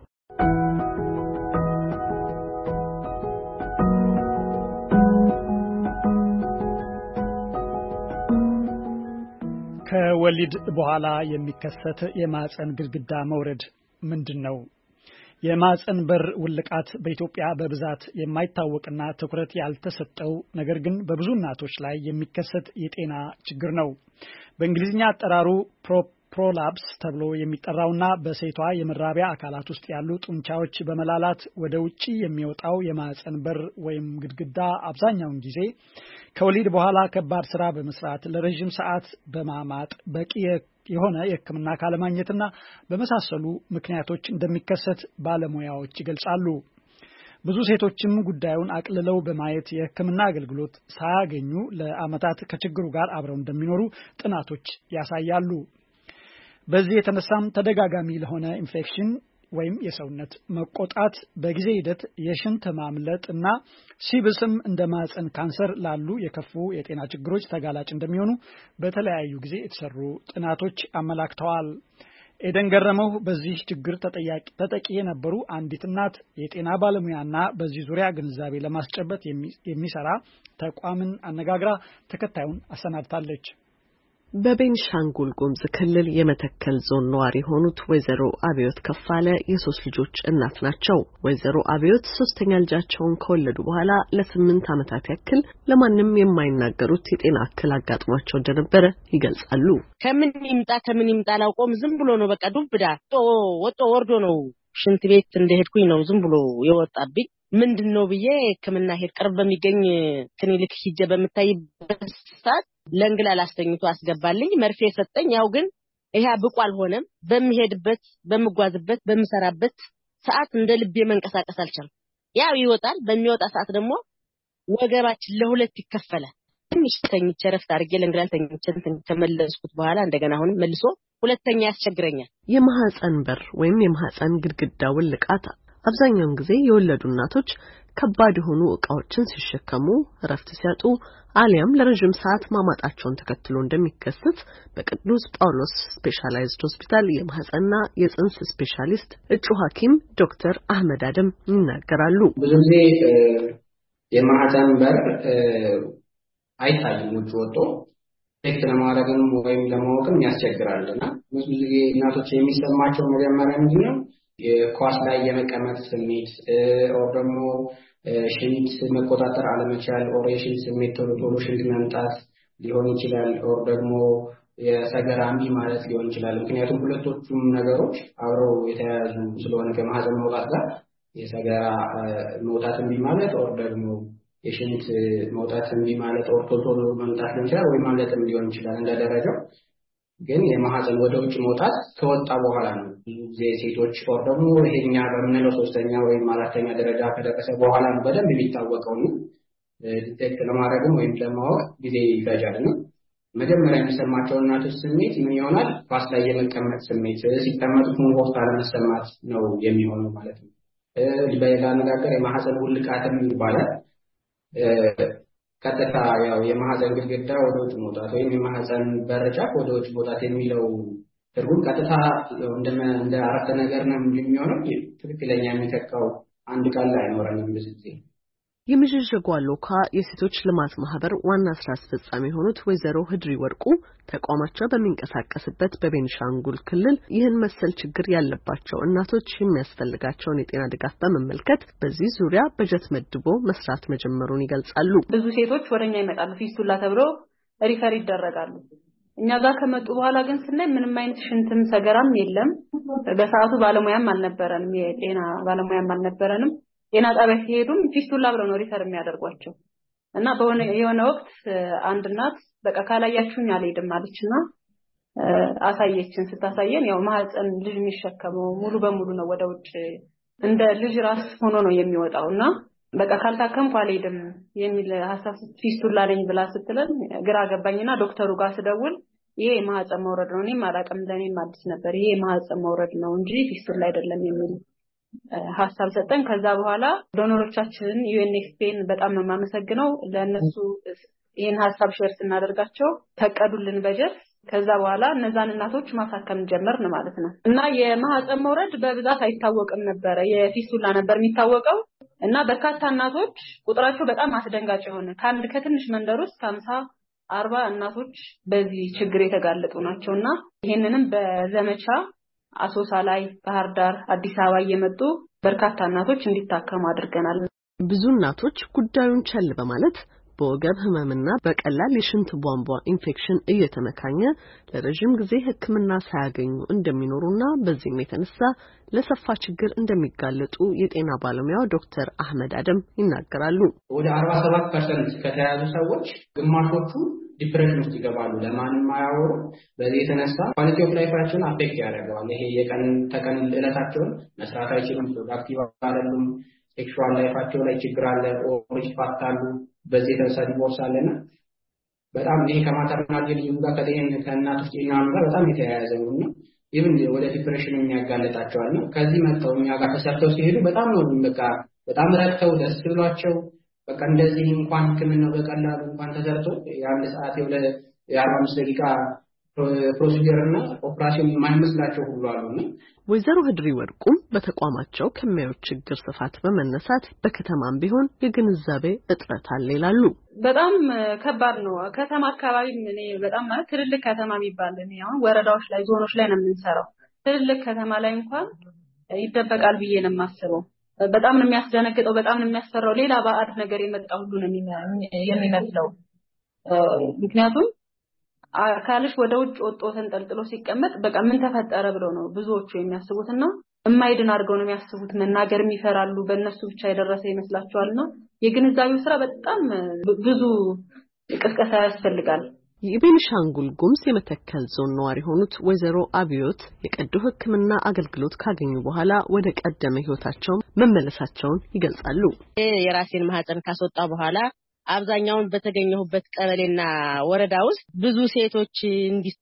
S1: ከወሊድ በኋላ የሚከሰት የማህፀን ግድግዳ መውረድ ምንድነው? የማህፀን በር ውልቃት በኢትዮጵያ በብዛት የማይታወቅና ትኩረት ያልተሰጠው ነገር ግን በብዙ እናቶች ላይ የሚከሰት የጤና ችግር ነው። በእንግሊዝኛ አጠራሩ ፕሮላፕስ ተብሎ የሚጠራውና በሴቷ የመራቢያ አካላት ውስጥ ያሉ ጡንቻዎች በመላላት ወደ ውጪ የሚወጣው የማህፀን በር ወይም ግድግዳ አብዛኛውን ጊዜ ከወሊድ በኋላ ከባድ ስራ በመስራት ለረጅም ሰዓት በማማጥ በቂ የሆነ የሕክምና ካለማግኘትና በመሳሰሉ ምክንያቶች እንደሚከሰት ባለሙያዎች ይገልጻሉ። ብዙ ሴቶችም ጉዳዩን አቅልለው በማየት የሕክምና አገልግሎት ሳያገኙ ለዓመታት ከችግሩ ጋር አብረው እንደሚኖሩ ጥናቶች ያሳያሉ። በዚህ የተነሳም ተደጋጋሚ ለሆነ ኢንፌክሽን ወይም የሰውነት መቆጣት፣ በጊዜ ሂደት የሽንት ማምለጥ እና ሲብስም እንደ ማህፀን ካንሰር ላሉ የከፉ የጤና ችግሮች ተጋላጭ እንደሚሆኑ በተለያዩ ጊዜ የተሰሩ ጥናቶች አመላክተዋል። ኤደን ገረመው በዚህ ችግር ተጠቂ የነበሩ አንዲት እናት የጤና ባለሙያና በዚህ ዙሪያ ግንዛቤ ለማስጨበጥ የሚሰራ ተቋምን አነጋግራ ተከታዩን አሰናድታለች።
S6: በቤንሻንጉል ጉሙዝ ክልል የመተከል ዞን ነዋሪ የሆኑት ወይዘሮ አብዮት ከፋለ የሶስት ልጆች እናት ናቸው። ወይዘሮ አብዮት ሶስተኛ ልጃቸውን ከወለዱ በኋላ ለስምንት ዓመታት ያክል ለማንም የማይናገሩት የጤና እክል አጋጥሟቸው እንደነበረ ይገልጻሉ።
S23: ከምን ይምጣ ከምን ይምጣ አላውቀውም። ዝም ብሎ ነው በቃ ዱብዳ ወጦ ወርዶ ነው ሽንት ቤት እንደሄድኩኝ ነው ዝም ብሎ የወጣብኝ። ምንድነው ብዬ ሕክምና ሄድ ቅርብ በሚገኝ ክሊኒክ ሂጄ በመታይበት ሰዓት ለእንግላል አስተኝቶ አስገባልኝ። መርፌ ሰጠኝ። ያው ግን ይሄ ብቁ አልሆነም። በሚሄድበት በመጓዝበት በመሰራበት ሰዓት እንደ ልቤ መንቀሳቀስ አልቻልኩም። ያው ይወጣል። በሚወጣ ሰዓት ደግሞ ወገባችን ለሁለት ይከፈላል። ትንሽ ተኝቼ ረፍት አድርጌ ለእንግላል ተኝቼ ተመለስኩት በኋላ እንደገና አሁን መልሶ ሁለተኛ ያስቸግረኛል።
S6: የማህፀን በር ወይም የማህፀን ግድግዳ ውልቃት አብዛኛውን ጊዜ የወለዱ እናቶች ከባድ የሆኑ ዕቃዎችን ሲሸከሙ ረፍት ሲያጡ አሊያም ለረጅም ሰዓት ማማጣቸውን ተከትሎ እንደሚከሰት በቅዱስ ጳውሎስ ስፔሻላይዝድ ሆስፒታል የማህፀንና የጽንስ ስፔሻሊስት እጩ ሐኪም ዶክተር አህመድ አደም ይናገራሉ።
S5: ብዙ ጊዜ የማህፀን በር አይታይም ውጭ ወጥቶ ቴክት ለማድረግም ወይም ለማወቅም ያስቸግራልና ብዙ ጊዜ እናቶች የሚሰማቸው መጀመሪያ ምንድነው የኳስ ላይ የመቀመጥ ስሜት ኦር ደግሞ ሽንት መቆጣጠር አለመቻል ኦር የሽንት ስሜት ቶሎ ቶሎ ሽንት መምጣት ሊሆን ይችላል ኦር ደግሞ የሰገራ እምቢ ማለት ሊሆን ይችላል። ምክንያቱም ሁለቶቹም ነገሮች አብረው የተያያዙ ስለሆነ ከማህፀን መውጣት ጋር የሰገራ መውጣት እምቢ ማለት ኦር ደግሞ የሽንት መውጣት እምቢ ማለት ኦር ቶሎ ቶሎ መምጣት ሊሆን ይችላል ወይ ማለትም ሊሆን ይችላል እንደ ደረጃው። ግን የማህፀን ወደ ውጭ መውጣት ከወጣ በኋላ ነው ብዙ ጊዜ ሴቶች ኦር ደግሞ ይሄኛ በምንለው ሶስተኛ ወይም አራተኛ ደረጃ ከደረሰ በኋላ ነው በደንብ የሚታወቀው ነው ዲቴክት ለማድረግም ወይም ለማወቅ ጊዜ ይፈጃል ነው። መጀመሪያ የሚሰማቸው እናቶች ስሜት ምን ይሆናል? ኳስ ላይ የመቀመጥ ስሜት ሲቀመጡ ኮምፎርት አለመሰማት ነው የሚሆነው ማለት ነው። በሌላ አነጋገር የማህፀን ውልቃትም ይባላል። ቀጥታ ያው የማህፀን ግድግዳ ወደ ውጭ መውጣት ወይም የማህፀን በር ጫፍ ወደ ውጭ መውጣት የሚለው ትርጉም ቀጥታ እንደ እንደ አረፍተ ነገር ነው የሚሆነው። ትክክለኛ የሚተካው አንድ ቃል አይኖርም ብዙ ጊዜ።
S6: የምዥዥጓ ሎካ የሴቶች ልማት ማህበር ዋና ስራ አስፈጻሚ የሆኑት ወይዘሮ ህድሪ ወርቁ ተቋማቸው በሚንቀሳቀስበት በቤንሻንጉል ክልል ይህን መሰል ችግር ያለባቸው እናቶች የሚያስፈልጋቸውን የጤና ድጋፍ በመመልከት በዚህ ዙሪያ በጀት መድቦ መስራት መጀመሩን ይገልጻሉ።
S9: ብዙ ሴቶች ወደኛ ይመጣሉ ፊስቱላ ተብሎ ሪፈር ይደረጋሉ። እኛ ጋር ከመጡ በኋላ ግን ስናይ ምንም አይነት ሽንትም ሰገራም የለም። በሰዓቱ ባለሙያም አልነበረንም፣ የጤና ባለሙያም አልነበረንም። ጤና ጣቢያ ሲሄዱም ፊስቱላ ብለው ነው ሪፈር የሚያደርጓቸው እና በሆነ የሆነ ወቅት አንድ እናት በቃ ካላያችሁኝ አልሄድም አለችና አሳየችን። ስታሳየን ያው ማህፀን ልጅ የሚሸከመው ሙሉ በሙሉ ነው ወደ ውጭ እንደ ልጅ ራስ ሆኖ ነው የሚወጣውና በቃ ካልታከምኩ አልሄድም የሚል ሐሳብ ፊስቱላ ለኝ ብላ ስትለን ግራ ገባኝና ዶክተሩ ጋር ስደውል ይሄ ማህፀን መውረድ ነው እኔም አላውቅም ለኔም አዲስ ነበር ይሄ ማህፀን መውረድ ነው እንጂ ፊስቱላ አይደለም የሚል ሐሳብ ሰጠን። ከዛ በኋላ ዶኖሮቻችን ዩኤንኤፍፒን በጣም ነው የማመሰግነው ለነሱ ይሄን ሐሳብ ሼር ስናደርጋቸው ፈቀዱልን በጀት። ከዛ በኋላ እነዛን እናቶች ማሳከም ጀመርን ማለት ነው። እና የማህፀን መውረድ በብዛት አይታወቅም ነበር የፊስቱላ ነበር የሚታወቀው እና በርካታ እናቶች ቁጥራቸው በጣም አስደንጋጭ ሆነ ካንድ ከትንሽ መንደር ውስጥ ሃምሳ አርባ እናቶች በዚህ ችግር የተጋለጡ ናቸውና ይሄንንም በዘመቻ አሶሳ ላይ ባህር ዳር አዲስ አበባ እየመጡ በርካታ እናቶች እንዲታከሙ አድርገናል።
S6: ብዙ እናቶች ጉዳዩን ቸል በማለት በወገብ ህመምና በቀላል የሽንት ቧንቧ ኢንፌክሽን እየተመካኘ ለረጅም ጊዜ ሕክምና ሳያገኙ እንደሚኖሩና በዚህም የተነሳ ለሰፋ ችግር እንደሚጋለጡ የጤና ባለሙያው ዶክተር አህመድ አደም ይናገራሉ።
S5: ወደ አርባ ሰባት ፐርሰንት ከተያዙ ሰዎች ግማሾቹ ዲፕሬሽን ውስጥ ይገባሉ። ለማንም አያወሩ። በዚህ የተነሳ ኳሊቲ ኦፍ ላይፋቸውን አፌክት ያደርጋል። ይሄ የቀን ተቀን ዕለታቸውን መስራት አይችሉም፣ ፕሮዳክቲቭ አይደሉም፣ ሴክሹዋል ላይፋቸው ላይ ችግር አለ፣ ኦሪጅ ፋክታሉ። በዚህ የተነሳ ዲቮርስ አለና በጣም ይሄ ከማተርናል ልጅ ጋር ከደን ከእናቶች ጤና ጋር በጣም የተያያዘ ነውና ይሄን ወደ ዲፕሬሽን የሚያጋለጣቸው አለ። ከዚህ መጣው እኛ ጋር ተሰርተው ሲሄዱ በጣም ነው በቃ በጣም ረክተው ደስ ብሏቸው በቃ እንደዚህ እንኳን ህክምናው በቀላሉ እንኳን ተሰርቶ የአንድ ሰዓት የወለ የአርባ አምስት ደቂቃ ፕሮሲጀርና ኦፕሬሽን የማይመስላቸው ሁሉ አሉና
S6: ወይዘሮ ህድሪ ወርቁም በተቋማቸው ከሚያዩት ችግር ስፋት በመነሳት በከተማም ቢሆን የግንዛቤ እጥረት አለ ይላሉ።
S9: በጣም ከባድ ነው። ከተማ አካባቢ እኔ በጣም ማለት ትልልቅ ከተማ የሚባል እኔ አሁን ወረዳዎች ላይ ዞኖች ላይ ነው የምንሰራው። ትልልቅ ከተማ ላይ እንኳን ይደበቃል ብዬ ነው የማስበው። በጣም ነው የሚያስደነግጠው፣ በጣም ነው የሚያስፈራው። ሌላ ባዕድ ነገር የመጣ ሁሉ ነው የሚመስለው። ምክንያቱም አካልሽ ወደ ውጭ ወጥቶ ተንጠልጥሎ ሲቀመጥ በቃ ምን ተፈጠረ ብሎ ነው ብዙዎቹ የሚያስቡትና የማይድን አድርገው ነው የሚያስቡት። መናገር የሚፈራሉ፣ በእነሱ ብቻ የደረሰ ይመስላቸዋልና የግንዛቤው ስራ በጣም ብዙ ቅስቀሳ ያስፈልጋል።
S6: የቤንሻንጉል ጉሙዝ የመተከል ዞን ነዋሪ ሆኑት ወይዘሮ አብዮት የቀዶ ሕክምና አገልግሎት ካገኙ በኋላ ወደ ቀደመ ህይወታቸው መመለሳቸውን ይገልጻሉ።
S23: የራሴን ማህፀን ካስወጣ በኋላ አብዛኛውን በተገኘሁበት ቀበሌና ወረዳ ውስጥ ብዙ ሴቶች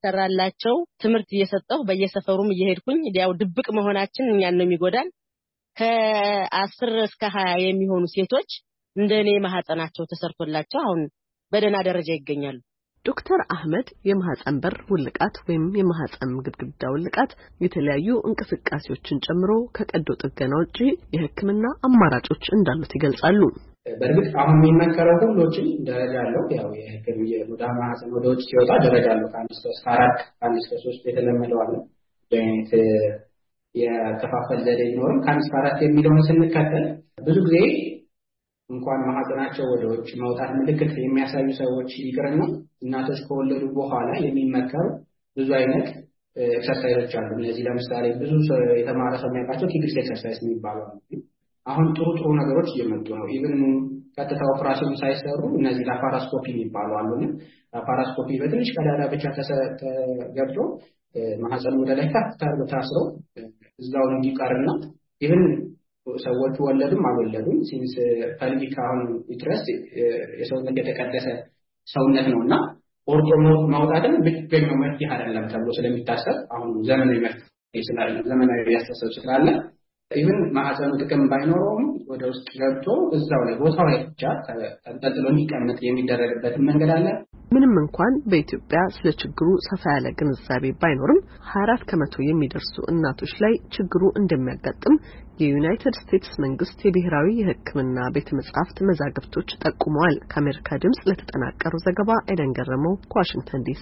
S23: እንዲሰራላቸው ትምህርት እየሰጠሁ በየሰፈሩም እየሄድኩኝ ያው ድብቅ መሆናችን እኛን ነው የሚጎዳን። ከአስር እስከ ሀያ የሚሆኑ ሴቶች እንደኔ ማህፀናቸው ተሰርቶላቸው አሁን በደና ደረጃ ይገኛሉ።
S6: ዶክተር አህመድ የማህፀን በር ውልቃት ወይም የማህፀን ግድግዳ ውልቃት የተለያዩ እንቅስቃሴዎችን ጨምሮ ከቀዶ ጥገና ውጪ የሕክምና አማራጮች እንዳሉት ይገልጻሉ።
S5: በእርግጥ አሁን የሚመከረው ሁሉዎችም ደረጃ አለው። ያው የሕክምና ወደ ማህፀን ወደ ውጭ ሲወጣ ደረጃ አለው። ከአንድ እስከ አራት ከአንድ እስከ ሶስት የተለመደው አለ። በእንት የከፋፈል ዘዴ ቢኖርም ከአንድ እስከ አራት የሚለውን ስንከተል ብዙ ጊዜ እንኳን ማህፀናቸው ወደ ውጭ መውጣት ምልክት የሚያሳዩ ሰዎች ይቅርና እናቶች ከወለዱ በኋላ የሚመከሩ ብዙ አይነት ኤክሰርሳይዞች አሉ። እነዚህ ለምሳሌ ብዙ የተማረ ሰው የሚያውቃቸው ኪግልስ ኤክሰርሳይዝ የሚባሉ አሉ። አሁን ጥሩ ጥሩ ነገሮች እየመጡ ነው። ኢቭን ቀጥታ ኦፕራሽን ሳይሰሩ እነዚህ ላፓራስኮፒ የሚባሉ አሉ። ላፓራስኮፒ በትንሽ ቀዳዳ ብቻ ተገብቶ ማህፀኑ ወደ ላይ ከፍ ታርጎ ታስሮ እዛው እንዲቀርና ኢቭን ሰዎቹ ወለዱም አልወለዱም ሲንስ ፐልቪክ አሁን ዩትረስ የሰውነት የተቀደሰ ሰውነት ነውና ኦርቶ ማውጣትም ብቸኛው መፍትሄ አይደለም ተብሎ ስለሚታሰብ አሁን ዘመናዊ መፍትሄ ስላለ ዘመናዊ ያስተሳሰብ ስላለ ኢቭን ማህፀኑ ጥቅም ባይኖረውም ወደ ውስጥ ገብቶ እዛው ላይ ቦታው ላይ ብቻ ተንጠልጥሎ እንዲቀመጥ የሚደረግበት መንገድ አለ።
S6: ምንም እንኳን በኢትዮጵያ ስለ ችግሩ ሰፋ ያለ ግንዛቤ ባይኖርም ሀያ አራት ከመቶ የሚደርሱ እናቶች ላይ ችግሩ እንደሚያጋጥም የዩናይትድ ስቴትስ መንግስት የብሔራዊ የሕክምና ቤተ መጻሕፍት መዛግብቶች ጠቁመዋል። ከአሜሪካ ድምጽ ለተጠናቀረው ዘገባ ኤደን ገረመው ከዋሽንግተን ዲሲ።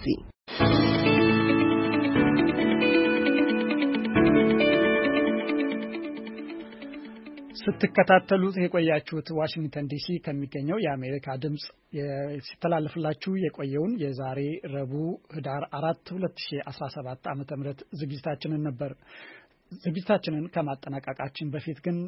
S1: ስትከታተሉት የቆያችሁት ዋሽንግተን ዲሲ ከሚገኘው የአሜሪካ ድምጽ ሲተላለፍላችሁ የቆየውን የዛሬ ረቡዕ ህዳር አራት ሁለት ሺህ አስራ ሰባት ዓመተ ምህረት ዝግጅታችንን ነበር። ዝግጅታችንን ከማጠናቀቃችን በፊት ግን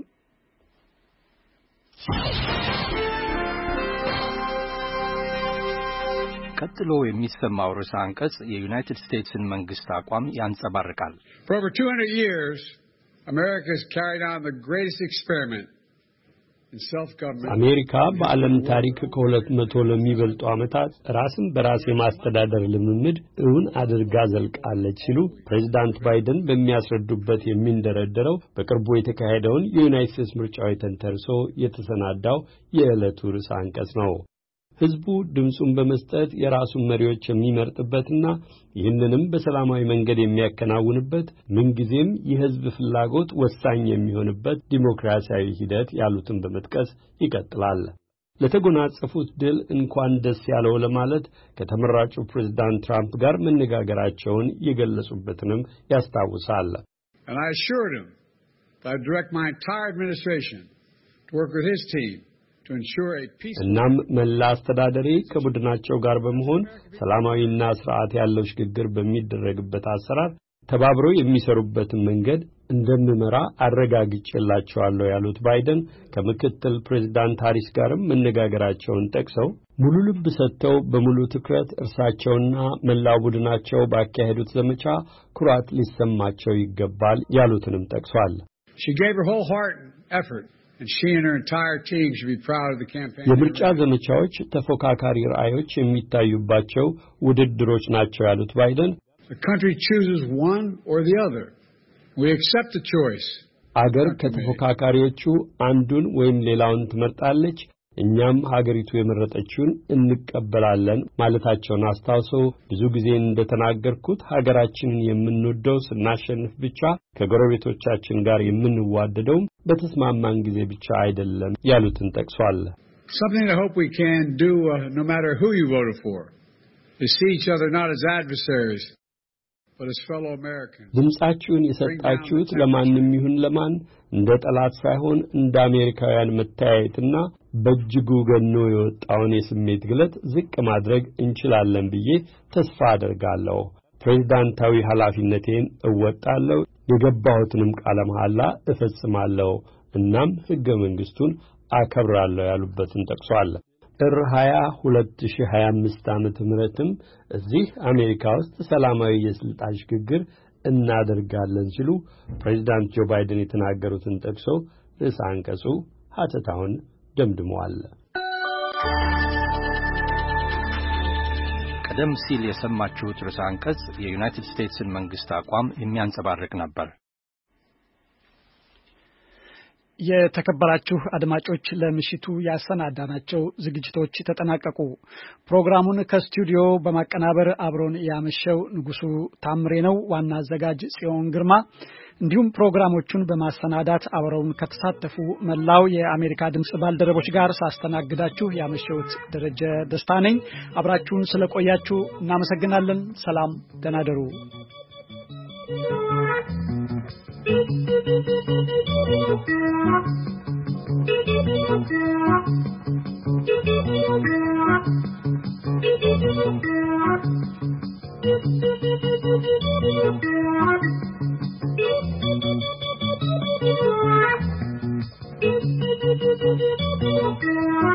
S7: ቀጥሎ የሚሰማው ርዕሰ አንቀጽ የዩናይትድ ስቴትስን መንግስት አቋም ያንጸባርቃል።
S17: For over two hundred years America has carried on the greatest experiment in self-government.
S21: አሜሪካ በዓለም ታሪክ ከሁለት መቶ ለሚበልጡ ዓመታት ራስን በራስ የማስተዳደር ልምምድ እውን አድርጋ ዘልቃለች ሲሉ ፕሬዝዳንት ባይደን በሚያስረዱበት የሚንደረደረው በቅርቡ የተካሄደውን የዩናይትድ ስቴትስ ምርጫዊ ተንተርሶ የተሰናዳው የዕለቱ ርዕሰ አንቀጽ ነው። ህዝቡ ድምጹን በመስጠት የራሱን መሪዎች የሚመርጥበትና ይህንንም በሰላማዊ መንገድ የሚያከናውንበት ምንጊዜም የህዝብ ፍላጎት ወሳኝ የሚሆንበት ዲሞክራሲያዊ ሂደት ያሉትን በመጥቀስ ይቀጥላል። ለተጎናጸፉት ድል እንኳን ደስ ያለው ለማለት ከተመራጩ ፕሬዝዳንት ትራምፕ ጋር መነጋገራቸውን የገለጹበትንም ያስታውሳል።
S17: And I assured him that I direct my entire administration to work with his team.
S21: እናም መላ አስተዳደሬ ከቡድናቸው ጋር በመሆን ሰላማዊና ስርዓት ያለው ሽግግር በሚደረግበት አሰራር ተባብረው የሚሰሩበትን መንገድ እንደምመራ አረጋግጬላቸዋለሁ ያሉት ባይደን ከምክትል ፕሬዝዳንት ሃሪስ ጋርም መነጋገራቸውን ጠቅሰው ሙሉ ልብ ሰጥተው በሙሉ ትኩረት እርሳቸውና መላው ቡድናቸው ባካሄዱት ዘመቻ ኩራት ሊሰማቸው ይገባል ያሉትንም ጠቅሷል።
S17: She gave her whole heart and effort. And she and her entire team should be proud of the campaign.
S21: የምርጫ ዘመቻዎች ተፎካካሪ ራዕዮች የሚታዩባቸው ውድድሮች ናቸው ያሉት ባይደን
S17: The country chooses one or the other. We accept the choice.
S21: አገር ከተፎካካሪዎቹ አንዱን ወይም ሌላውን ትመርጣለች። እኛም ሀገሪቱ የመረጠችውን እንቀበላለን ማለታቸውን አስታውሰው ብዙ ጊዜ እንደተናገርኩት ሀገራችንን የምንወደው ስናሸንፍ ብቻ ከጎረቤቶቻችን ጋር የምንዋደደው በተስማማን ጊዜ ብቻ አይደለም ያሉትን ጠቅሷል።
S17: Something I hope we can do uh, no matter who you voted for is see each other not as adversaries but as fellow Americans.
S21: ድምጻችሁን የሰጣችሁት ለማንም ይሁን ለማን እንደ ጠላት ሳይሆን እንደ አሜሪካውያን መታየትና በእጅጉ ገኖ የወጣውን የስሜት ግለት ዝቅ ማድረግ እንችላለን ብዬ ተስፋ አደርጋለሁ። ፕሬዝዳንታዊ ኃላፊነቴን እወጣለሁ፣ የገባሁትንም ቃለ መሐላ እፈጽማለሁ፣ እናም ሕገ መንግስቱን አከብራለሁ ያሉበትን ጠቅሷል። ጥር ሃያ ሁለት ሺህ ሃያ አምስት ዓመተ ምህረትም እዚህ አሜሪካ ውስጥ ሰላማዊ የስልጣን ሽግግር እናደርጋለን ሲሉ ፕሬዝዳንት ጆ ባይደን የተናገሩትን ጠቅሶ ርዕሰ አንቀጹ ሐተታውን ደምድመዋል።
S7: ቀደም ሲል የሰማችሁት ርዕሰ አንቀጽ የዩናይትድ ስቴትስን መንግስት አቋም የሚያንጸባርቅ ነበር።
S1: የተከበራችሁ አድማጮች ለምሽቱ ያሰናዳናቸው ዝግጅቶች ተጠናቀቁ። ፕሮግራሙን ከስቱዲዮ በማቀናበር አብሮን ያመሸው ንጉሱ ታምሬ ነው። ዋና አዘጋጅ ጽዮን ግርማ እንዲሁም ፕሮግራሞቹን በማሰናዳት አብረውን ከተሳተፉ መላው የአሜሪካ ድምጽ ባልደረቦች ጋር ሳስተናግዳችሁ ያመሸሁት ደረጀ ደስታ ነኝ። አብራችሁን ስለቆያችሁ እናመሰግናለን። ሰላም፣ ደህና ደሩ። Thank you.